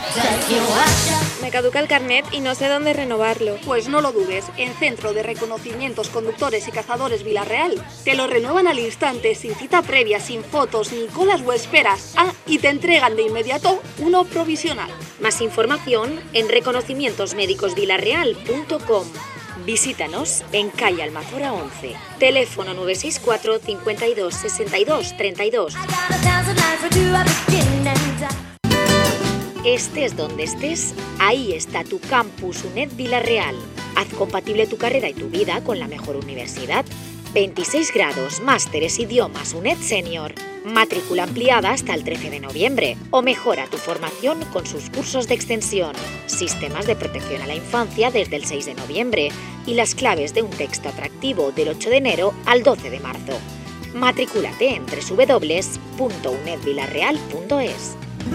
Me caduca el carnet y no sé dónde renovarlo. Pues no lo dudes, en Centro de Reconocimientos Conductores y Cazadores Villarreal te lo renuevan al instante, sin cita previa, sin fotos, ni colas o esperas. Ah, y te entregan de inmediato uno provisional. Más información en reconocimientos médicos villarreal punto com. Visítanos en calle Almazora once. Teléfono nueve seis cuatro, cincuenta y dos, sesenta y dos, treinta y dos. Estés donde estés, ahí está tu campus U N E D Villarreal. Haz compatible tu carrera y tu vida con la mejor universidad. veintiséis grados, másteres, idiomas, U N E D Senior. Matrícula ampliada hasta el trece de noviembre. O mejora tu formación con sus cursos de extensión. Sistemas de protección a la infancia desde el seis de noviembre. Y las claves de un texto atractivo del ocho de enero al doce de marzo. Matricúlate en doble u doble u doble u punto uned villarreal punto es.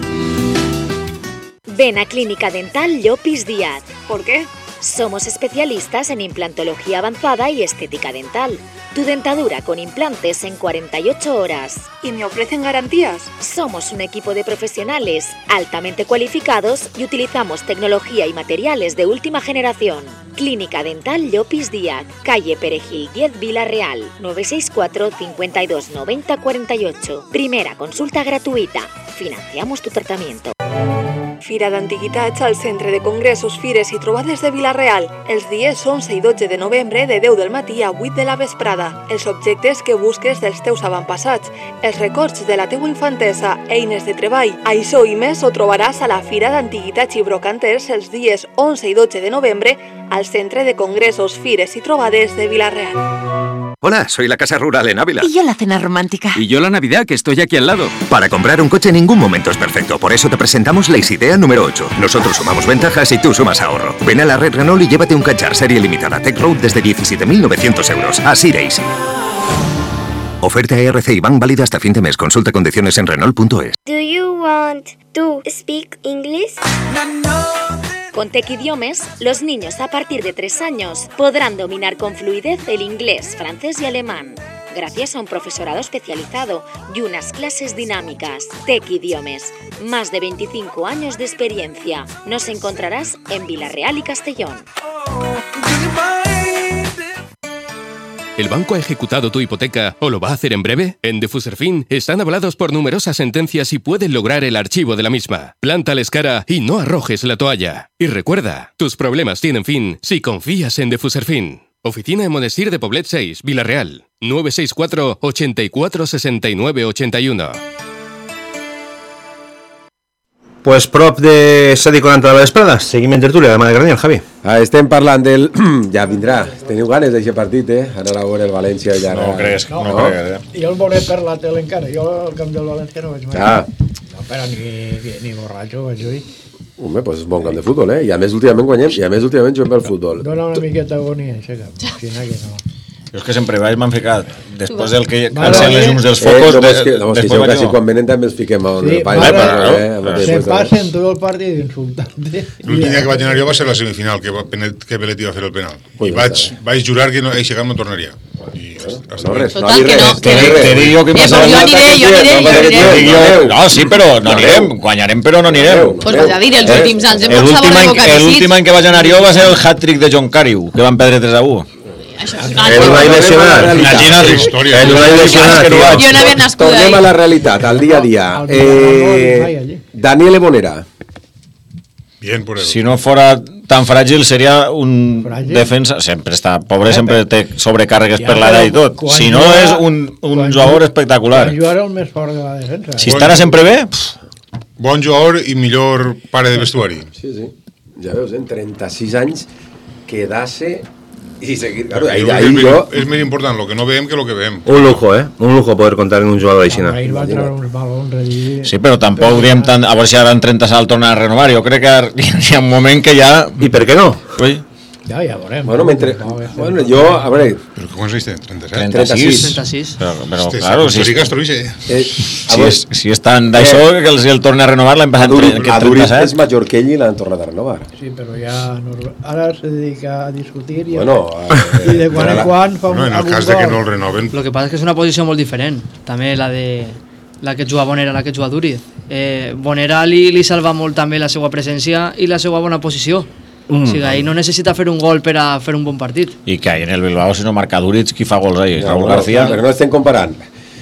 Ven a Clínica Dental Llopis Díaz. ¿Por qué? Somos especialistas en implantología avanzada y estética dental. Tu dentadura con implantes en cuarenta y ocho horas. ¿Y me ofrecen garantías? Somos un equipo de profesionales altamente cualificados y utilizamos tecnología y materiales de última generación. Clínica Dental Llopis Díaz, calle Perejil diez Villarreal, nueve seis cuatro, cincuenta y dos, noventa, cuarenta y ocho. Primera consulta gratuïta. Financiamos tu tratamiento. Fira d'Antiguitats al Centre de Congressos, Fires i Trobades de Vila-real, els dies onze i dotze de novembre de deu del matí a vuit de la vesprada. Els objectes que busques dels teus avantpassats, els records de la teua infantesa, eines de treball. Això i més ho trobaràs a la Fira d'Antiguitats i Brocanters els dies onze i dotze de novembre al Centre de Congressos, Fires i Trobades de Vila-real. Hola, soy la Casa Rural en Ávila. Y yo la cena romántica. Y yo la Navidad, que estoy aquí al lado. Para comprar un coche en ningún momento es perfecto, por eso te presentamos la Isidea número ocho. Nosotros sumamos ventajas y tú sumas ahorro. Ven a la red Renault y llévate un Kadjar serie limitada Tech Road desde diecisiete mil novecientos euros. Así de easy. Oferta E R C y Bank válida hasta fin de mes. Consulta condiciones en Renault punto es. Do you want to speak English? Con Tec Idiomes, los niños a partir de tres años podrán dominar con fluidez el inglés, francés y alemán, gracias a un profesorado especializado y unas clases dinámicas. Tec Idiomes, más de veinticinco años de experiencia. Nos encontrarás en Vila-real y Castellón. ¿El banco ha ejecutado tu hipoteca o lo va a hacer en breve? En Defuserfin están avalados por numerosas sentencias y pueden lograr el archivo de la misma. Plántales cara y no arrojes la toalla. Y recuerda, tus problemas tienen fin si confías en Defuserfin. Oficina de Monestir de Poblet seis, Villarreal. nueve seis cuatro, ochenta y cuatro, sesenta y nueve, ochenta y uno. Pues prop de set i quaranta de la vesprada, seguim en tertúlia de mà de Granyol, Javi. Ah, estem parlant del... ja vindrà. Teniu ganes d'aquest partit, eh? Anar a veure el València i ara... No creus, no, no, no creus, eh? Jo el veuré per la tele encara. Jo al camp del València no vaig mai. Ah. No, però ni, ni, ni borratxo vaig dir. Home, doncs és bon camp de futbol, eh? I a més últimament guanyem, i a més últimament juguem pel futbol. Dóna una miqueta agonia, això cap. Si no, que no. Jo és que sempre vaig m'han ficat, després del que calcen les llums dels focos... Eh, no, és que, no, és que jo quasi quan venen també ens fiquem on sí, el país. Sí, se passen tot el partit insultant-te. L'últim dia que vaig anar jo va ser la semifinal, que, que Belet iba a fer el penal. I vaig, vaig jurar que no, eixe camp no tornaria. I hasta no, res, no, no, que no, que te dic jo que passa... Jo aniré, jo aniré, jo aniré. No, sí, però no anirem, guanyarem, però no anirem. Pues vaig a dir, els últims anys hem passat a boca de l'últim any que vaig anar jo va ser el hat-trick de John Cariu, que van perdre tres a u. El Unai lesionat. Imagina't història. El Unai lesionat. Jo no havia nascut ahí. Tornem a la realitat, al dia a dia. Eh, Daniel Ebonera. Bien por él. Si no fuera tan fràgil seria un defensa, sempre està pobre, sempre té sobrecàrregues per l'edat i tot. Si no és un, un jugador espectacular. Quan jugar el més fort de la defensa. Si estarà sempre bé... Bon jugador i millor pare de vestuari. Sí, sí. Ja veus, en trenta-sis anys quedar-se y seguir, claro, ahí, ahí es, yo... es muy importante lo que no veem que lo que veem. Un lujo, eh? Un lujo poder contar en un jugador de Xina. Sí, però tampoc diem tant, a veure si ara en trenta sal torna a renovar. Jo crec que hi ha un moment que ja... I per què no? Ui. Ja, ja veurem. Bueno, mentre... Bueno, jo, a veure... Però quants anys té? trenta-set? trenta-sis. trenta-sis. Però, però este, claro, si, eh, si, és, si és tan d'això eh, que els el torna a renovar l'any passat Aduri, que Aduri és major que ell i l'han tornat a renovar. Sí, però ja... Ara se dedica a discutir i, bueno, eh, i de quan en quan fa un... No, en el cas de que no el renoven... Lo que passa és que és una posició molt diferent. També la de... la que juga Bonera, la que juga Duriz. Eh, Bonera li, li salva molt també la seva presència i la seva bona posició. Mm. O sigui, ahí no necessita fer un gol per a fer un bon partit. I que en el Bilbao, si no marca Duriz, qui fa gols ahí? No, Raúl no, García. Però no estem comparant.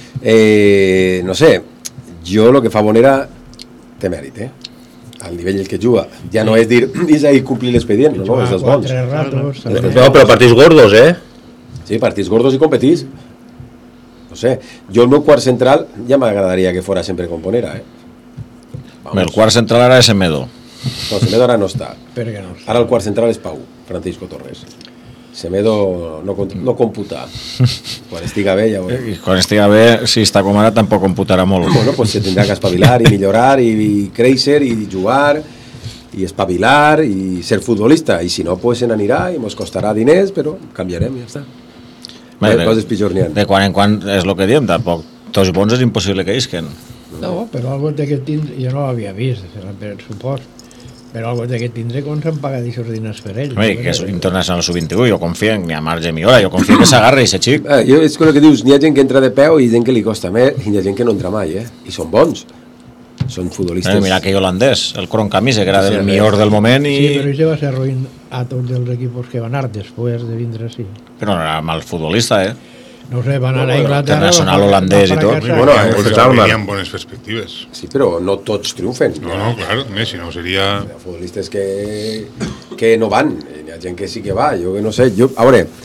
Eh, no sé, jo el que fa Bonera té mèrit, eh? Al nivell que juga. Ja no és dir, és ahí complir l'expedient, no, no, és dels bons. Ratos, no, però partits gordos, eh? Sí, partits gordos i competits. No sé, jo el meu quart central ja m'agradaria que fora sempre con Bonera, eh? Vamos. El quart central ara és Semedo. No, Semedo ara no està. Per què no està? Ara el quart central és Pau, Francisco Torres. Semedo no, no computa. Quan estiga bé ja veurem. I quan estiga bé, si està com ara, tampoc computarà molt. Bueno, pues se tindrà que espavilar i millorar i, i créixer i jugar i espavilar i ser futbolista. I si no, pues se n'anirà i mos costarà diners, però canviarem i ja està. Bé, coses pitjors n'hi ha. De quan en quan és el que diem, tampoc. Tots bons és impossible que isquen. No, però algo té que tindre, jo no l'havia vist, per supost, però algo té que tindre quan se'n paga d'aixòs diners per ell. Ui, que és internacional sub vint-i-u, jo confio en ni a marge millora, jo confio que s'agarra i se xic. Ah, jo, és el que dius, n'hi ha gent que entra de peu i gent que li costa més, i n'hi ha gent que no entra mai, eh? I són bons. Són futbolistes. Eh, mira aquell holandès, el Kroenke, que era del sí, millor del moment i... Sí, però això va ser ruïn a tots els equipos que van anar després de vindre així. Però no era mal futbolista, eh? No sé, van anar a Inglaterra... Internacional holandès i tot. Bueno, tenien bones perspectives. Sí, però no tots triomfen. No, no, clar, més, si no seria... Hi ha futbolistes que, que no van, hi ha gent que sí que va, jo que no sé, jo, a veure,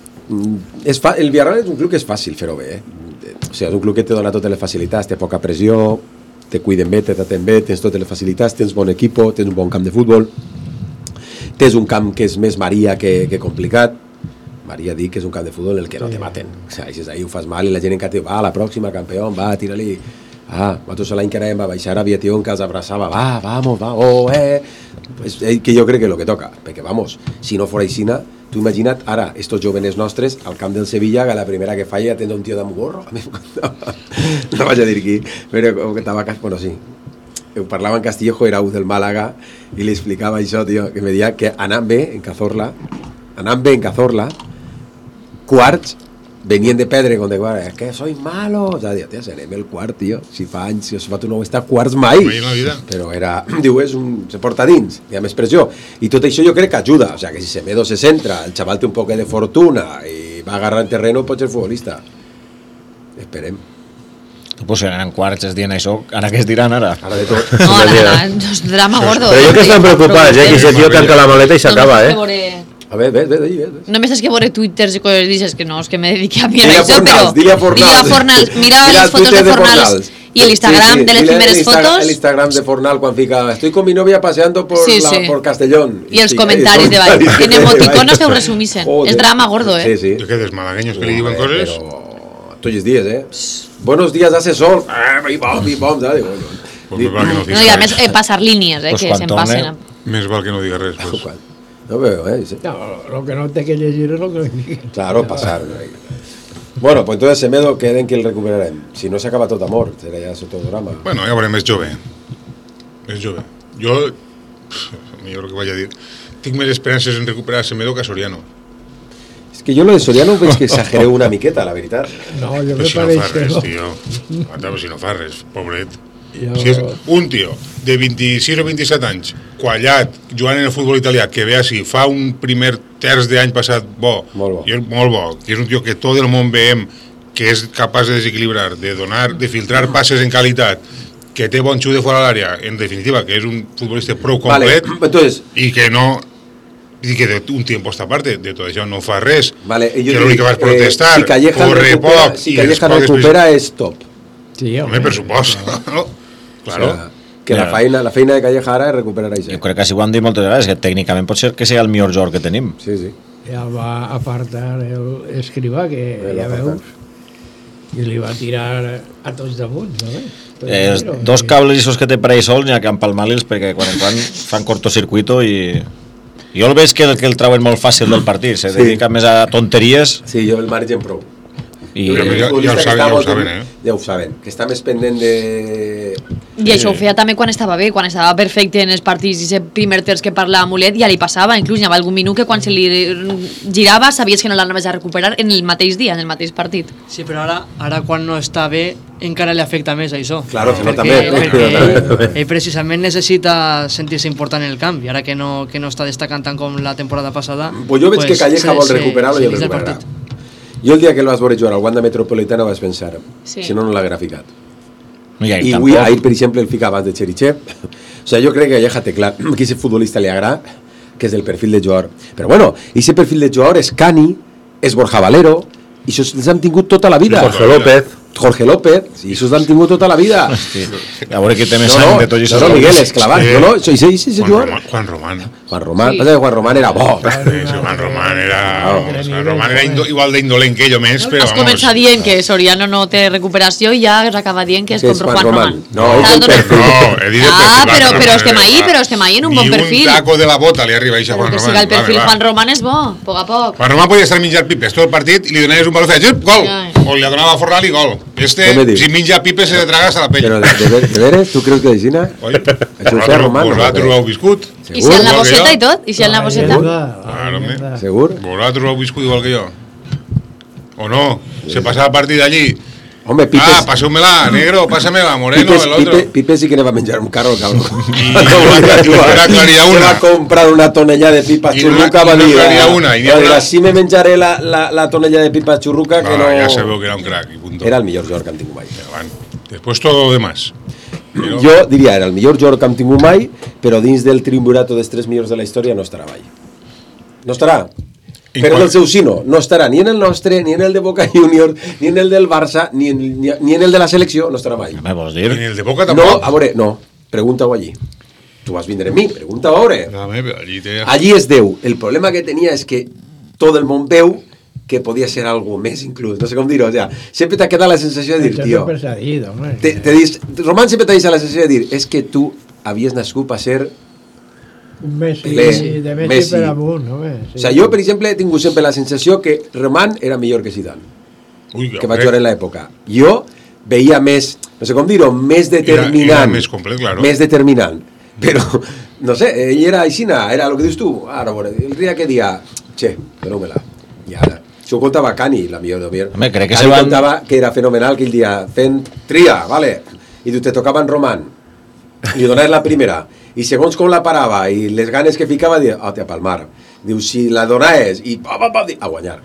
és fa, el Villarreal és un club que és fàcil fer-ho bé, eh? O sigui, és un club que te dona totes les facilitats, té poca pressió, te cuiden bé, te traten bé, tens totes les facilitats, tens bon equip, tens un bon camp de futbol, tens un camp que és més Maria que, que complicat. Maria dic que és un camp de futbol en el que no te maten. O sigui, si ahí ho fas mal i la gent en que va, la pròxima, campió, va, tira-li. Ah, nosaltres l'any que anàvem a baixar a Aviación que els abraçava, va, vamos, va, oh, eh. Pues, eh, que jo crec que és el que toca, perquè, vamos, si no fora aixina, tu imagina't, ara, estos jóvenes nostres, al camp del Sevilla, que la primera que falla atendre un tio de gorro, a mi no vaig a dir qui, però que estava, bueno, sí, parlava en Castillejo, era un del Màlaga, i li explicava això, tio, que me deia que anant bé en Cazorla, anant bé en Cazorla, quarts venien de perdre quan de es que soy malo, o sea, tia, serem el quart, tio, si fa anys, si fa tu no estar quarts mai, però era, diu, és un, se porta dins, hi ha més pressió, i tot això jo crec que ajuda, o sea, que si Semedo se centra, el xaval té un poc de fortuna, i va agarrar en terreno pot ser futbolista. Esperem. Pues en quarts es dient això, ara què es diran ara? Ara de tot. No, ara, és drama gordo. Però jo que estan preocupats, eh, que ese tio tanca la maleta i s'acaba, eh? A ver, ves, ves, ves. Només és que veure twitters i coses dices que no, és que me dedique a mirar Dile a això, Fornals, però... dile a Fornals. Dile a Fornals, mira Mira el les fotos Twitter de de Fornals Fornals. i el Instagram Sí, sí, de les dile primeres el Insta- fotos El Instagram de Fornal quan fica estoy con mi novia paseando por, Sí, la, sí. por Castellón. i els Sí, comentaris de baix. En emoticonos que ho resumissen. Joder. És drama gordo, eh? Sí, sí. ¿De qué des malagueños que le diuen coses? Pero tots els dies, eh? Buenos días, hace sol. Ah, i bom, i bom, ¿sabes? Pues més val que no No, diga i a res. més, eh, passar línies, eh, Pues que quan se'n torne- passen. a- Més val que no diga res, pues. No veo, eh? Sí. No, lo que no té que llegir és lo que digui. Claro, pasar. Bueno, pues entonces Semedo queden que el recuperarem. Si no s'acaba tot amor, serà ja tot drama. Bueno, ja veurem, és jove. És jove. Jo, millor que vaig a dir, tinc més esperances en recuperar Semedo que a Soriano. És que jo lo de Soriano veig que exagereu una miqueta, la veritat. No, jo Però me si no pareix fa que res, no. tio. Anda, però si no fa res, pobret. Jo- Si és un tio de vint-i-sis o vint-i-set anys, quallat, jugant en el futbol italià, que ve així, fa un primer terç d'any passat bo, molt bo, i és molt bo, que és un tio que tot el món veiem que és capaç de desequilibrar, de donar, de filtrar passes en qualitat, que té bon xut de fora de l'àrea, en definitiva, que és un futbolista prou complet, Vale, entonces, i que no i que de un tiempo a esta parte de tot això no fa res, vale, que jo l'únic dic, que vas eh, protestar, si Calleja corre recupera, poc, si i Calleja els pocs recupera és top. Sí, home, per supost. Claro. O sea, que la feina, la feina de Calleja ara és recuperar això. Jo crec que així ho han dit moltes vegades, que tècnicament pot ser que sigui el millor jugador que tenim. Sí, sí. Ja el va apartar el escrivà, que El ja va veus, i li va tirar a tots damunt, no? Tot Eh, giro, dos i- cables esos que té per ahí sols n'hi ha que empalmar-los perquè quan en quan fan cortocircuito i... Jo el veig que el, que el trauen molt fàcil del partit, se Sí. dedica més a tonteries Sí, jo el margen prou. i... Jo crec que ja- el futbolista ja ho que saben, està ja ho molt- saben, eh? Ja ho saben, que està més pendent de... I això ho feia també quan estava bé, quan estava perfecte en els partits, i ese primer terç que parlava Mulet ja li passava, inclús hi havia algun minut que quan se li girava sabies que no l'anaves a recuperar en el mateix dia, en el mateix partit. Sí, però ara, ara quan no està bé encara li afecta més això. Claro, se nota Perquè- més. perquè ell precisament necessita sentir-se important en el camp, i ara que no, que no està destacant tant com la temporada passada... Pues jo veig que Calleja se- vol se- recuperar-lo se i el llis del recuperarà. partit. Jo el dia que el vas veure jugar al Wanda Metropolitana vaig pensar, Sí. si no, no l'hagués ficat. I, I avui, ahir, per exemple, el fica abans de Cherichev. O sea, jo crec que Calleja té clar que a aquest futbolista li agrada, que és del perfil de jugador. Però bueno, aquest perfil de jugador és Cani, és Borja Valero, i això els han tingut tota la vida. I Jorge López. Jorge López, i això els han tingut tota la vida. Hosti, a veure qui té més No, sang no, de tots aquests no, no, Miguel, gols. és clavat. Sí. No, no, això, això, això, això, Juan jugador. Román, Juan Román. Juan Román, Sí. passa que Juan Román era bo. Sí, sí, Juan Román era, Juan Román era indo, igual d'indolent que ell més, però Es vamos. comença dient que Soriano no té recuperació i ja s'acaba dient que és Que com és Juan Juan Román. Román. No, és el Tal, perfil. No, he dit el Ah, perfil, però, Juan però Román estem era- ahí, però estem ahí en un bon Ni perfil. un taco de la bota li arriba a Juan Però que Román. siga el perfil Vale, va. Juan Román és bo, a poc a poc. Juan Román podia estar menjant pipes tot el partit i li donaves un baló i feia, gol! Ai. O li donava a Fornal i gol. Este, Què me dius? si menja pipes, se le traga hasta la pell. Però de, de, ver- de veres, tu creus que d'aixina? Oi? Això ho feia Román. Vosaltres ho heu viscut? I si en la Igual que bosseta jo. i tot? I si en la bosseta? Claro, home. Segur? Vosaltres ho heu viscut igual que jo. O no? Se passa el partit allí. Home, Pipes... Ah, paseu-me-la, negro, pásame-la, moreno, Pipes, el otro. Pipe, Pipe sí que ne va menjar un carro, cabrón. I No volia jugar. era claria Se una. va comprar una tonella de pipa I no- xurruca, i va no dir... claria ah, una, i n'hi va ha dir, una- així me menjaré la, la, la tonella de pipa xurruca que Ah, no... ya sabeu que era un crack, y punto. Era el millor jugador que han tingut mai. Van. Después todo lo demás. Però- Jo diria, era el millor jugador que han tingut mai, però dins del triumvirato dels tres millors de la història no estarà mai. No estarà. I Però quan- del seu sí no, no estarà ni en el nostre, ni en el de Boca Juniors, ni en el del Barça, ni en, ni, ni en el de la selecció, no estarà mai. Me vols dir? En el de Boca No, tampoc. a veure, no, pregunta-ho allí. Tu vas vindre a mi, pregunta-ho a veure. Dame, però allí té... Allí es deu. El problema que tenia és que tot el món veu que podia ser algo més inclús, no sé com dir-ho, o sea, sempre t'ha quedat la sensació de dir, Això tio, sempre s'ha dit, home. te, te dis, Román sempre t'ha dit la sensació de dir, és que tu havies nascut per ser... Un Messi, Pelé, de Messi, Messi. per amunt, home. O sea, jo, per exemple, he tingut sempre la sensació que Román era millor que Zidane, Ui, que va jugar en l'època. Jo veia més, no sé com dir-ho, més determinant. Era, era més complet, claro. Més determinant. Però, no sé, ell era aixina, era el que dius tu. Ara, bueno, el dia que dia, che, doneu-me-la. I ara, això ho contava Cani, la millor de millor. Home, crec que Cani se van- contava que era fenomenal que el dia fent tria, vale, i tu te tocava en Román, i li donaves la primera, i segons com la parava i les ganes que ficava, diu, oh, te a palmar. Diu, si la donaves, i pa, pa, pa, a guanyar.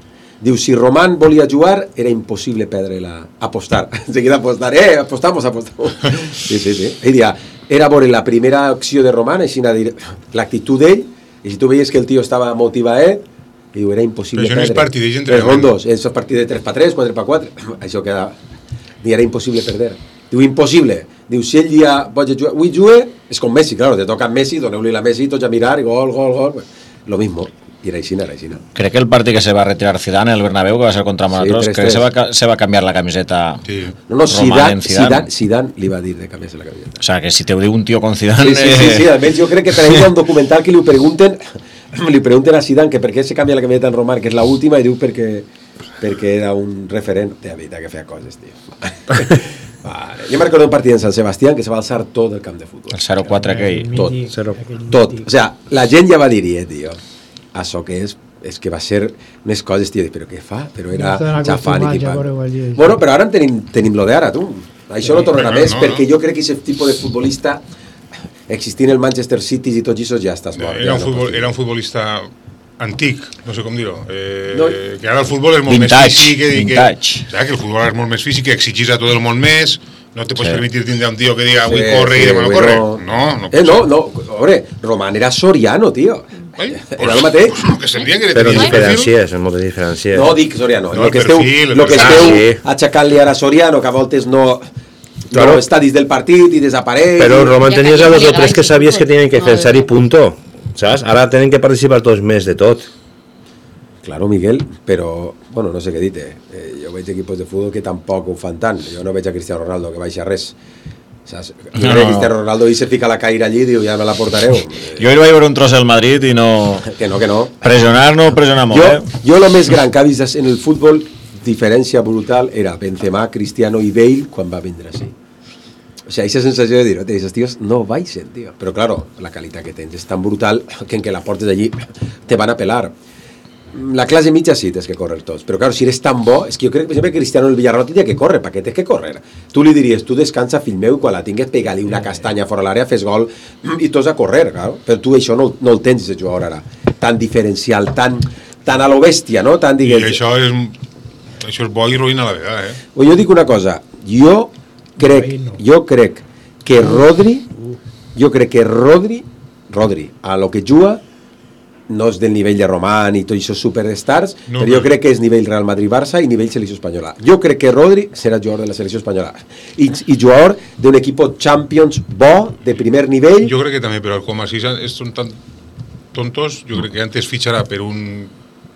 Diu, si Román volia jugar, era impossible perdre-la. Apostar. Enseguida apostar. Eh, apostamos, apostamos. Sí, sí, sí. Ell dia, era veure la primera acció de Román, així dir l'actitud d'ell, i si tu veies que el tio estava motivat, diu, era impossible perdre. Però això no és partideix entre tres rondos, és partit de tres per tres, quatre per quatre, això queda... I era impossible perder. Diu, impossible. Diu, si ell dia vaig jugar, avui jugue, és com Messi, claro, te toca Messi, doneu-li la Messi, tots a mirar, i gol, gol, gol. Lo mismo. I era així, era així. Crec que el partit que se va retirar Zidane, el Bernabéu, que va ser contra nosaltres, sí, crec que se va, se va canviar la camiseta. Sí. No, no, Zidane, Zidane, Zidane li va dir de canviar-se la camiseta. O sea, que si te ho diu un tio con Zidane... Sí, sí, sí, sí, almenys jo crec que per ahí hi ha un documental que li pregunten li pregunten a Zidane que per què se canvia la camiseta en Román, que és l'última, i diu perquè, perquè era un referent. Té veritat que feia coses, tio. Vale. Jo me recordo un partit en Sant Sebastián que se va alçar tot el camp de futbol. El zero quatre aquell. Tot, tot. O sea, la gent ja va dir, eh, tio, això que és és que va ser unes coses, tio, però què fa? Però era xafant i tipant. Bueno, però ara tenim, tenim lo d'ara, tu. Això no tornarà més, perquè jo crec que aquest tipus de futbolista existint el Manchester City i tots això ja estàs mort. Era un, futbol, era un futbolista antic, no sé com dir-ho, eh, no. Que ara el futbol és molt vintage, més físic, que, que, que el futbol és molt més físic, que exigís a tot el món més, no te pots sí. permitir tindre un tio que diga avui sí, corre sí, i demà no corre. No, no, eh, no, no, veure, Román era Soriano, tio. Ai, era el mateix. Pues, que semblia que però diferencies, és molt de diferències. No dic Soriano, no, el que esteu, perfil, lo que esteu sí. aixecant-li ara a Soriano, que a voltes no... Claro. No està dins del partit i desapareix. Però Román tenies a dos o tres que sabies que tenien que pensar i punto. ¿Sabes? Ara tenen que participar tots més de tot. Claro, Miguel, però, bueno, no sé què dir-te. Eh, jo veig equipos de futbol que tampoc ho fan tant. Jo no veig a Cristiano Ronaldo que baixa res. Saps? No, no, no. Cristiano Ronaldo i se fica la caire allí i diu, ja me la portareu. Jo hi vaig veure un tros del Madrid i no... Que no, que no. Pressionar no pressiona molt, jo, eh? Jo el més gran que ha vist en el futbol, diferència brutal, era Benzema, Cristiano i Bale quan va vindre així. O sea, esa sensació de dir, oh, esos tíos no baixen, tío. Però, claro, la qualitat que tens és tan brutal que en que la portes d'allí te van a pelar. La classe mitja sí, tens que córrer tots. Però, claro, si eres tan bo, és que jo crec que sempre Cristiano el Villarreal tindria que córrer, perquè tens que córrer. Tu li diries, tu descansa, fill meu, i quan la tingues, pega-li una castanya fora l'àrea, fes gol, i tots a córrer, claro. Però tu això no, no el tens, aquest jugador ara. Tan diferencial, tan, tan a lo bèstia, no? Tan, digues... I això és, això és bo i ruïna a la vegada, eh? O jo dic una cosa, jo... crec, jo crec que Rodri jo crec que Rodri Rodri, a lo que juga no és del nivell de Román i tots aquests superstars, no, però jo crec que és nivell Real Madrid-Barça i nivell selecció espanyola. Jo crec que Rodri serà jugador de la selecció espanyola i, i jugador d'un equip Champions bo, de primer nivell. Jo crec que també, però com així són tan tontos, jo crec que antes fitxarà per un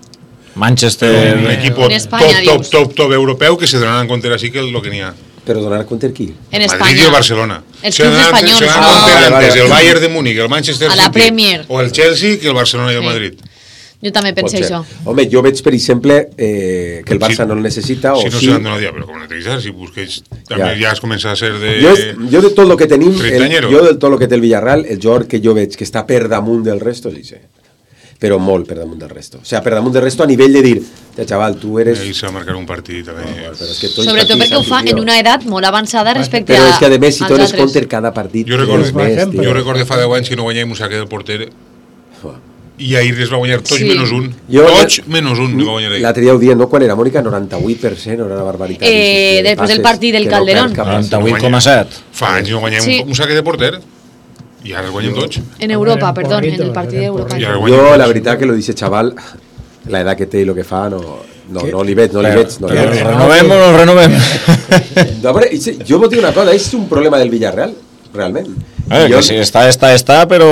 Manchester, un equip top, top, top, top europeu que se donaran compte així que el que n'hi ha. Però donar compte aquí? En Espanya. Madrid i el Barcelona. Els clubs espanyols. Se donaran compte antes el Bayern de Múnich, el Manchester City, a la Premier, o el Chelsea, que el Barcelona i el Madrid. Jo també pensé això. Home, jo veig, per exemple, eh, que el Barça si, no el necessita. Si o no sí. se l'han donat ja, però com netejar, si busqueix, també ja, ja has començat a ser de... Jo, jo de tot el que tenim, el, jo de tot el que té el Villarreal, el jugador que jo veig que està per damunt del resto, sí, sí. Però molt per damunt del resto. O sea, per damunt del resto a nivell de dir, chaval, tu eres... Ahí se va a marcar un partit, també. No, però és que sobretot perquè ho fa en una edat molt avançada respecte però a... Però és que a més, si tu eres compte cada partit... Jo recorde, més, jo recorde fa deu anys que no guanyàvem un saque del porter i ahir es va guanyar tots sí. menys un. Jo, tots menys un va guanyar ahir. L'altre dia ho dient, no? Quan era Mònica, noranta-vuit per cent, no era una barbaritat. Eh, després del partit del Calderón. noranta-vuit coma set. Fa anys no guanyàvem sí. un saque de porter. I ara es guanyen tots. En Europa, perdó, en el partit d'Europa. Jo, la veritat que lo dice chaval, la edad que té i lo que fa, no, no, no li veig, no li veig. No renovem o no renovem? No, però, jo vos dic una cosa, és un problema del Villarreal, realment. Eh, jo, que si està, està, està, però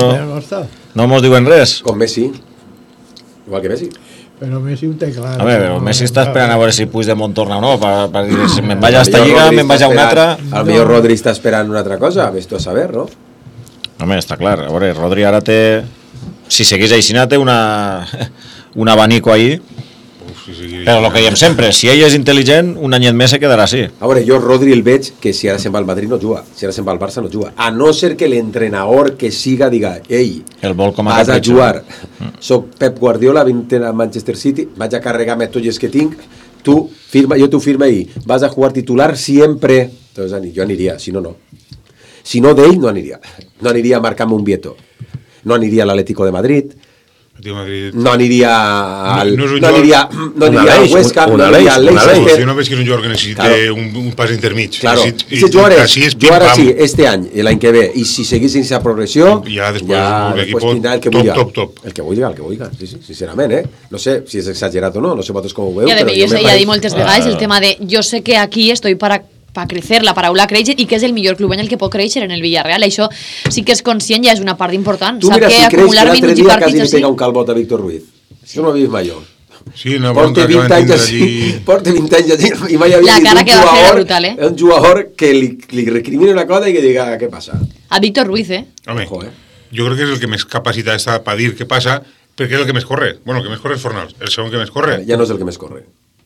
no mos diuen res. Com Messi, igual que Messi. Però Messi ho té clar. A veure, no, Messi està esperant a veure si Puigdemont torna o no, per, per dir, si me'n vaig a esta lliga, me'n vaig a una altra... Al millor Rodri està esperant una altra cosa, ves tu a saber, no? Home, està clar, a veure, Rodri ara té... Si seguís així, té una... un abanico ahí. Uf, si seguís... Però el que diem sempre, si ell és intel·ligent, un anyet més se quedarà així. A veure, jo Rodri el veig que si ara se'n va al Madrid no juga, si ara se'n va al Barça no juga. A no ser que l'entrenador que siga diga, ei, el vol com a vas a jugar. Mm. Soc Pep Guardiola, vinc a Manchester City, vaig a carregar-me tots els que tinc, tu firma, jo t'ho firma ahí, vas a jugar titular sempre. Entonces, jo aniria, si no, no. Si no d'ell, no aniria. No aniria a marcar-me un Vieto. No aniria a l'Atlético de Madrid. no aniria al, no, no, no aniria, no aniria al West Ham, no aniria al Leicester. Jo no veig que és un jugador que necessita claro. un, un pas intermig. Claro. Necessit, si jugares, així és jugar així este any i l'any que ve, i si seguís en aquesta progressió, ja després, ja després tindrà el que top, vulgui. Top, top. El que vulgui, el que vulgui, sí, sí, sincerament, eh? No sé si és exagerat o no, no sé vosaltres com ho veu. I a però més, jo ja he dit moltes vegades ah. el tema de jo sé que aquí estoy para para crecer, la paraula créixer, i que és el millor club en el que pot créixer en el Villarreal. Això sí que és conscient, ja és una part important. Tu mira, si creix que l'altre dia quasi li pega un calbot a Víctor Ruiz. Això no ho he vist mai jo. Sí, una porta vint anys així, porta vint anys així, i mai havia la cara un que va fer jugador, brutal, eh? un jugador que li, li recrimina una cosa i que diga, què passa? A Víctor Ruiz, eh? Home, jo crec que és el que més capacitat està per dir què passa, perquè és el que més corre. Bueno, el que més corre és Fornals, el segon que més corre. Ja no és el que més corre.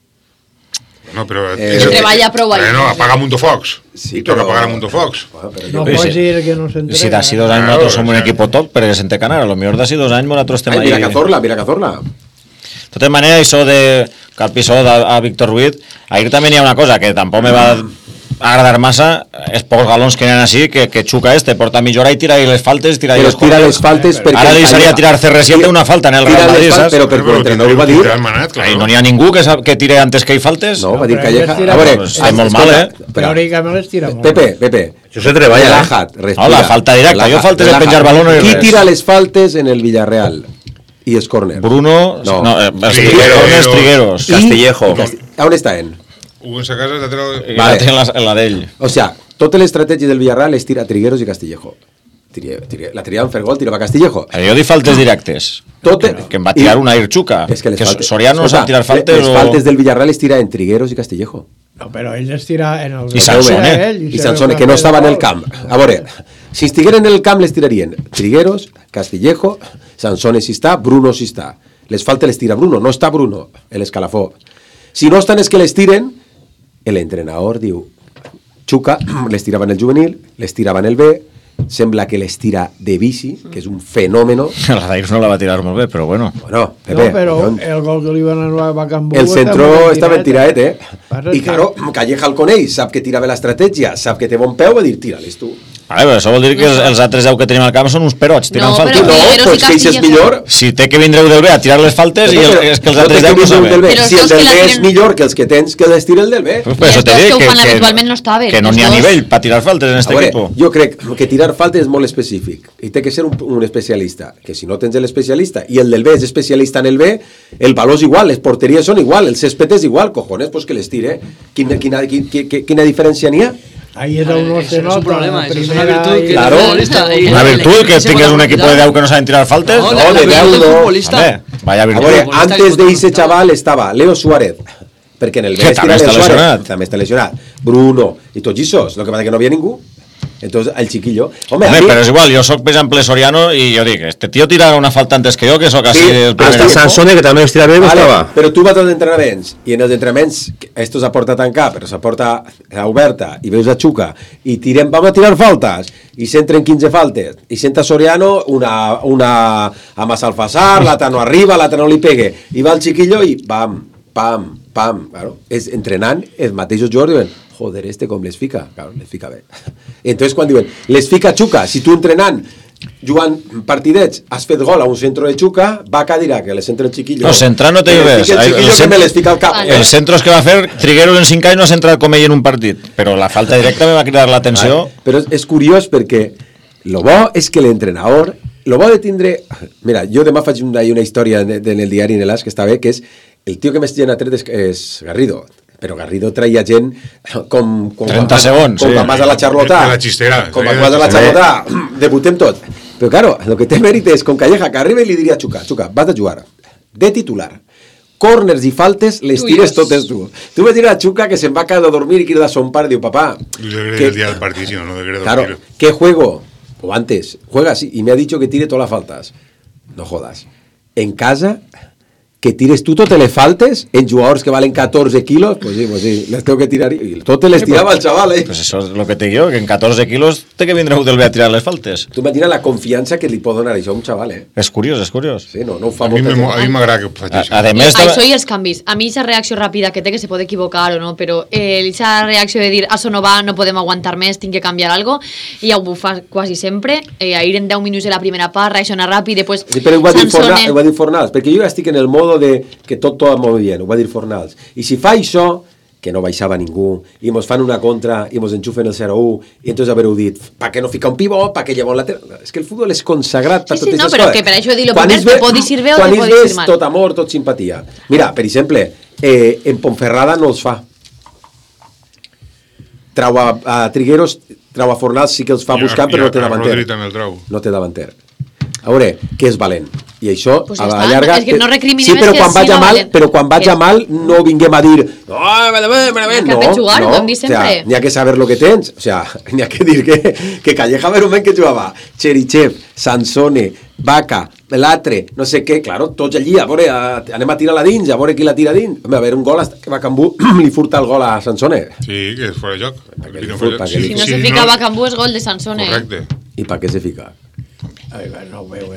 No, però... Eh, es treballa prou ahí. No, apaga Mundo Fox. Sí, però... Toca apagar a Mundo Fox. No pots dir que no s'entrega. Si d'ací dos anys nosaltres som un equip top, perquè s'ente canar. A lo millor d'ací dos anys nosaltres estem ahí. Mira Cazorla, mira Cazorla. De totes maneres, això de que el pisó a Víctor Ruiz, ahir també n'hi ha una cosa que tampoc me va agradar massa, és pocs galons que n'hi ha així, que, que xuca este, porta mitja hora i tira les faltes, tira però les tira les faltes perquè... Ara deixaria tirar C R siete una falta en el Real Madrid, saps? Però per l'entrenador ho va dir... I no n'hi ha ningú que, que tire antes que hi faltes? No, va dir Calleja... A veure, és molt mal, eh? Teòricament les tira molt. Pepe, Pepe. Això se treballa, Relájat, respira. No, la falta directa, jo faltes de penjar balón i res. Qui tira les faltes en el Villarreal? I és córner. Bruno... No, no eh, Trigueros. Trigueros. Castillejo. On estaven? Hugo en sa casa, vale. La, la, la d'ell. O sea, totes les estratègies del Villarreal es tira Trigueros i Castillejo. Tire, tire, la tiraven fer gol, tirava Castillejo. Eh, jo dic faltes directes. Tot, que, que em va tirar I, una Irchuca. És que, les que faltes, Soriano sap tirar faltes les o... faltes del Villarreal es tira en Trigueros i Castillejo. No, però ell es tira en el... I Sansone. Ell, I Sansone, que no estava en el camp. A veure, si estigueren en el camp les tirarien Trigueros, Castillejo, Sansone si està, Bruno si està. Les faltes les tira Bruno, no està Bruno, l'escalafó. Si no estan és que les tiren, l'entrenador diu, xuca, les tirava en el juvenil, les tirava en el B, sembla que les tira de bici, que és un fenòmeno. La d'Aix no la va tirar molt bé, però bueno. Bueno, Pepe, no, però no, el gol que li van anul·lar a Can Burgo... El centro està ben tiraet, eh? I que... claro, Calleja el coneix, sap que tira bé l'estratègia, sap que té bon peu, va dir, tira-les tu. Vale, però això vol dir que els, els altres deu que tenim al camp són uns perots, tirant no, faltes. No, doncs que és millor. Si té que vindreu del B a tirar les faltes però, i el, és que els altres deu no saben. Si el del B és millor que els que tens, que les tira el del B. Pues per això t'he dit que, que, que, no està bé, que no n'hi ha nivell per tirar faltes en este equipo. Jo crec que tirar faltes és molt específic i té que ser un, un especialista, que si no tens l'especialista i el del B és especialista en el B, el valor és igual, les porteries són igual, el césped és igual, cojones, pues que les tire. Quina, quina, quina, quina diferència n'hi ha? Ahí es uno se nota. Es un problema, eso es una virtud que claro. Una virtud que tingues un equipo de deu que no saben tirar faltes. No, no de deu no. Vaya virtud. Veure, antes de ese chaval estaba Leo Suárez, perquè en el B també està lesionat. També està lesionat. Bruno i tots aquests, lo que passa que no havia ningú. Entonces, el chiquillo... Home, Home però és igual, jo soc per exemple Soriano i jo dic, este tío tira una falta antes que jo, que soc així... Sí, però està Sansone, que també es tira bé, vale, estava. Però tu vas als entrenaments, i en els entrenaments, esto s'ha portat a tancar, però s'ha portat a oberta, i veus a Xuca, i tirem, vam a tirar faltes, i s'entren quinze faltes, i senta Soriano una, una a Massalfassar, l'altra no arriba, l'altra no li pegue, i va el chiquillo i pam, pam, pam, claro, és entrenant, els mateixos jugadors diuen, joder, este com les fica, claro, les fica bé. Entonces quan diuen, les fica Xuca, si tu entrenant, jugant partidets, has fet gol a un centre de Xuca, va a dirà que les centra el chiquillo. No, centrar no té res. El chiquillo el que me les fica al cap. Els centros que va fer, Trigueros en cinc anys no ha centrat com ell en un partit, però la falta directa me va cridar l'atenció. Però és curiós perquè lo bo és que l'entrenador, lo bo de tindre... Mira, jo demà faig una, una història en el diari en l'As que està bé, que és el tio que més gent ha tret és, és Garrido. Però Garrido traia gent com, com trenta segons, com sí. quan vas a la xarlota, la xistera, com sí, quan vas a la xarlota, debutem tot. Però claro, el que té mèrit és com Calleja, que arriba i li diria a Xuca, Xuca, vas a jugar de titular, corners i faltes les tires totes tu. Tu vas dir a Xuca que se'n va a casa a dormir i crida a son pare, diu, papá, que, el día del partido, si no, no debería claro, dormir. ¿qué juego? O antes, juega así, y me ha dicho que tire todas las faltas. No jodas. En casa... que tires tu totes les faltes en jugadors que valen catorze quilos, pues sí, pues sí, les tengo que tirar i totes les tirava el xaval, eh? Pues eso es lo que te digo, que en catorze quilos té que vindre del bé a tirar les faltes. Tu imagina la confiança que li pot donar això a un xaval, eh? És curiós, és curiós. Sí, no, no ho fa A mi molta me- gent. a mi m'agrada que ho faci això. A, a més, Això i els canvis. A mi esa reacció ràpida que té, que se pot equivocar o no, però eh, esa reacció de dir això no va, no podem aguantar més, tinc que canviar algo, i ja ho fa quasi sempre. Eh, a ir en deu minuts de la primera part, reaccionar ràpid, després Sí, però ho va dir Sansone- Fornals, ho va dir Fornals, perquè jo ja estic en el modo de que tot tot molt bé, ho va dir Fornals. I si fa això, que no baixava ningú, i mos fan una contra, i mos enxufen el zero u, i entonces haver-ho dit, pa que no fica un pivot, pa que lleva un lateral... És que el futbol és consagrat per Sí, sí, totes no, aquestes però coses. que per això dir lo Quan primer, és bé- te pot dir bé o quan te és pot bé dir és mal. tot amor, tot simpatia. Mira, per exemple, eh, en Ponferrada no els fa. Trau a, a Trigueros, trau a Fornals sí que els fa I a- buscant, i però a- no té a davanter. Rodri també el trau. No té davanter. A veure, què és valent? I això, Pues a ja la està, llarga... és que no recriminem, sí, però és que quan sí, vaig no a mal, valent. però quan vaig Que- a mal no vinguem a dir oh, malament, malament, N'hi ha que no, jugar, no, ho hem dit o sea, sempre. n'hi ha que saber lo que tens, o sea, n'hi ha que dir que, que Calleja Verumen que jugava, Cherichev, Sansone, Vaca, l'altre, no sé què, claro, tots allí, a veure, a, anem a tirar-la dins, a veure qui la tira dins. Home, a veure, un gol, hasta que Bacambú li furta el gol a Sansone. Sí, que és fora de joc. li fot, pa que li Si no fot. se fica Bacambú és gol de Sansone. Correcte. I per què se fica? Ai, no ho veu,